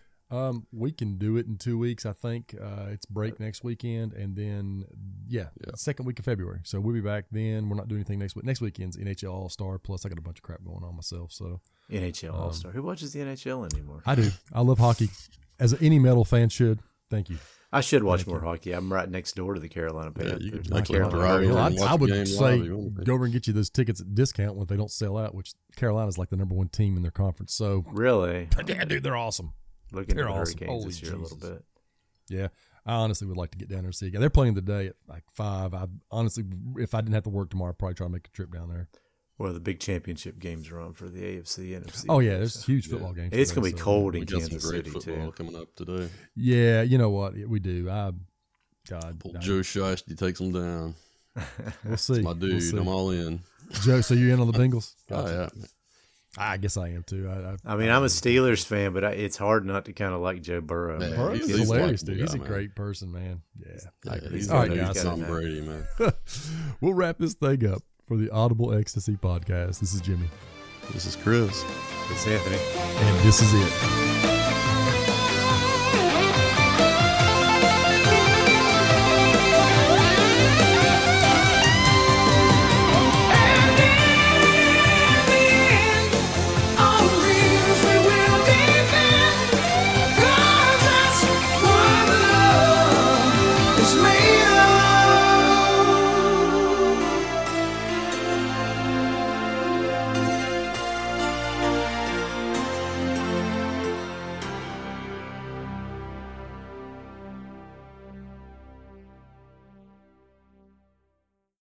Um, we can do it in two weeks. I think uh, it's break next weekend, and then yeah, Yeah. second week of February. So we'll be back then. We're not doing anything next week. Next weekend's N H L All Star. Plus, I got a bunch of crap going on myself. So N H L All Star. Who watches the N H L anymore? I do. I love hockey, as any metal fan should. Thank you. I should watch Thank more you. hockey. I'm right next door to the Carolina Yeah, Panthers. you can My actually Carolina drive Hurricanes. over I, and watch I the would game say live if you want to. go over and get you those tickets at discount when they don't sell out, which Carolina's like the number one team in their conference. So Really? yeah, dude, they're awesome. Looking They're at the awesome. Hurricanes Holy this year a little Jesus. bit. Yeah, I honestly would like to get down there and see a game. They're playing today at like five. I honestly, if I didn't have to work tomorrow, I'd probably try to make a trip down there. Well, the big championship games are on for the A F C, N F C. Oh yeah, there's so. huge football games. It's today, going to be so- cold We in got some Kansas great City, football too. coming up today. Yeah, you know what? We do. I, God, Old I- Joe Shiesty takes them down. we'll see. My dude, We'll see. I'm all in. Joe, so you're in on the Bengals? Oh yeah, I guess I am too. I, I, I mean, I'm a Steelers fan, but I, it's hard not to kind of like Joe Burrow. Yeah, man. Burrow's he's- He's- he's hilarious, likable dude. He's guy, a man. great person, man. Yeah. Yeah, I- he's All right, like guys. Tom Brady, man. We'll wrap this thing up for the Audible Ecstasy podcast. This is Jimmy, This is Chris. It's Anthony. and this is it.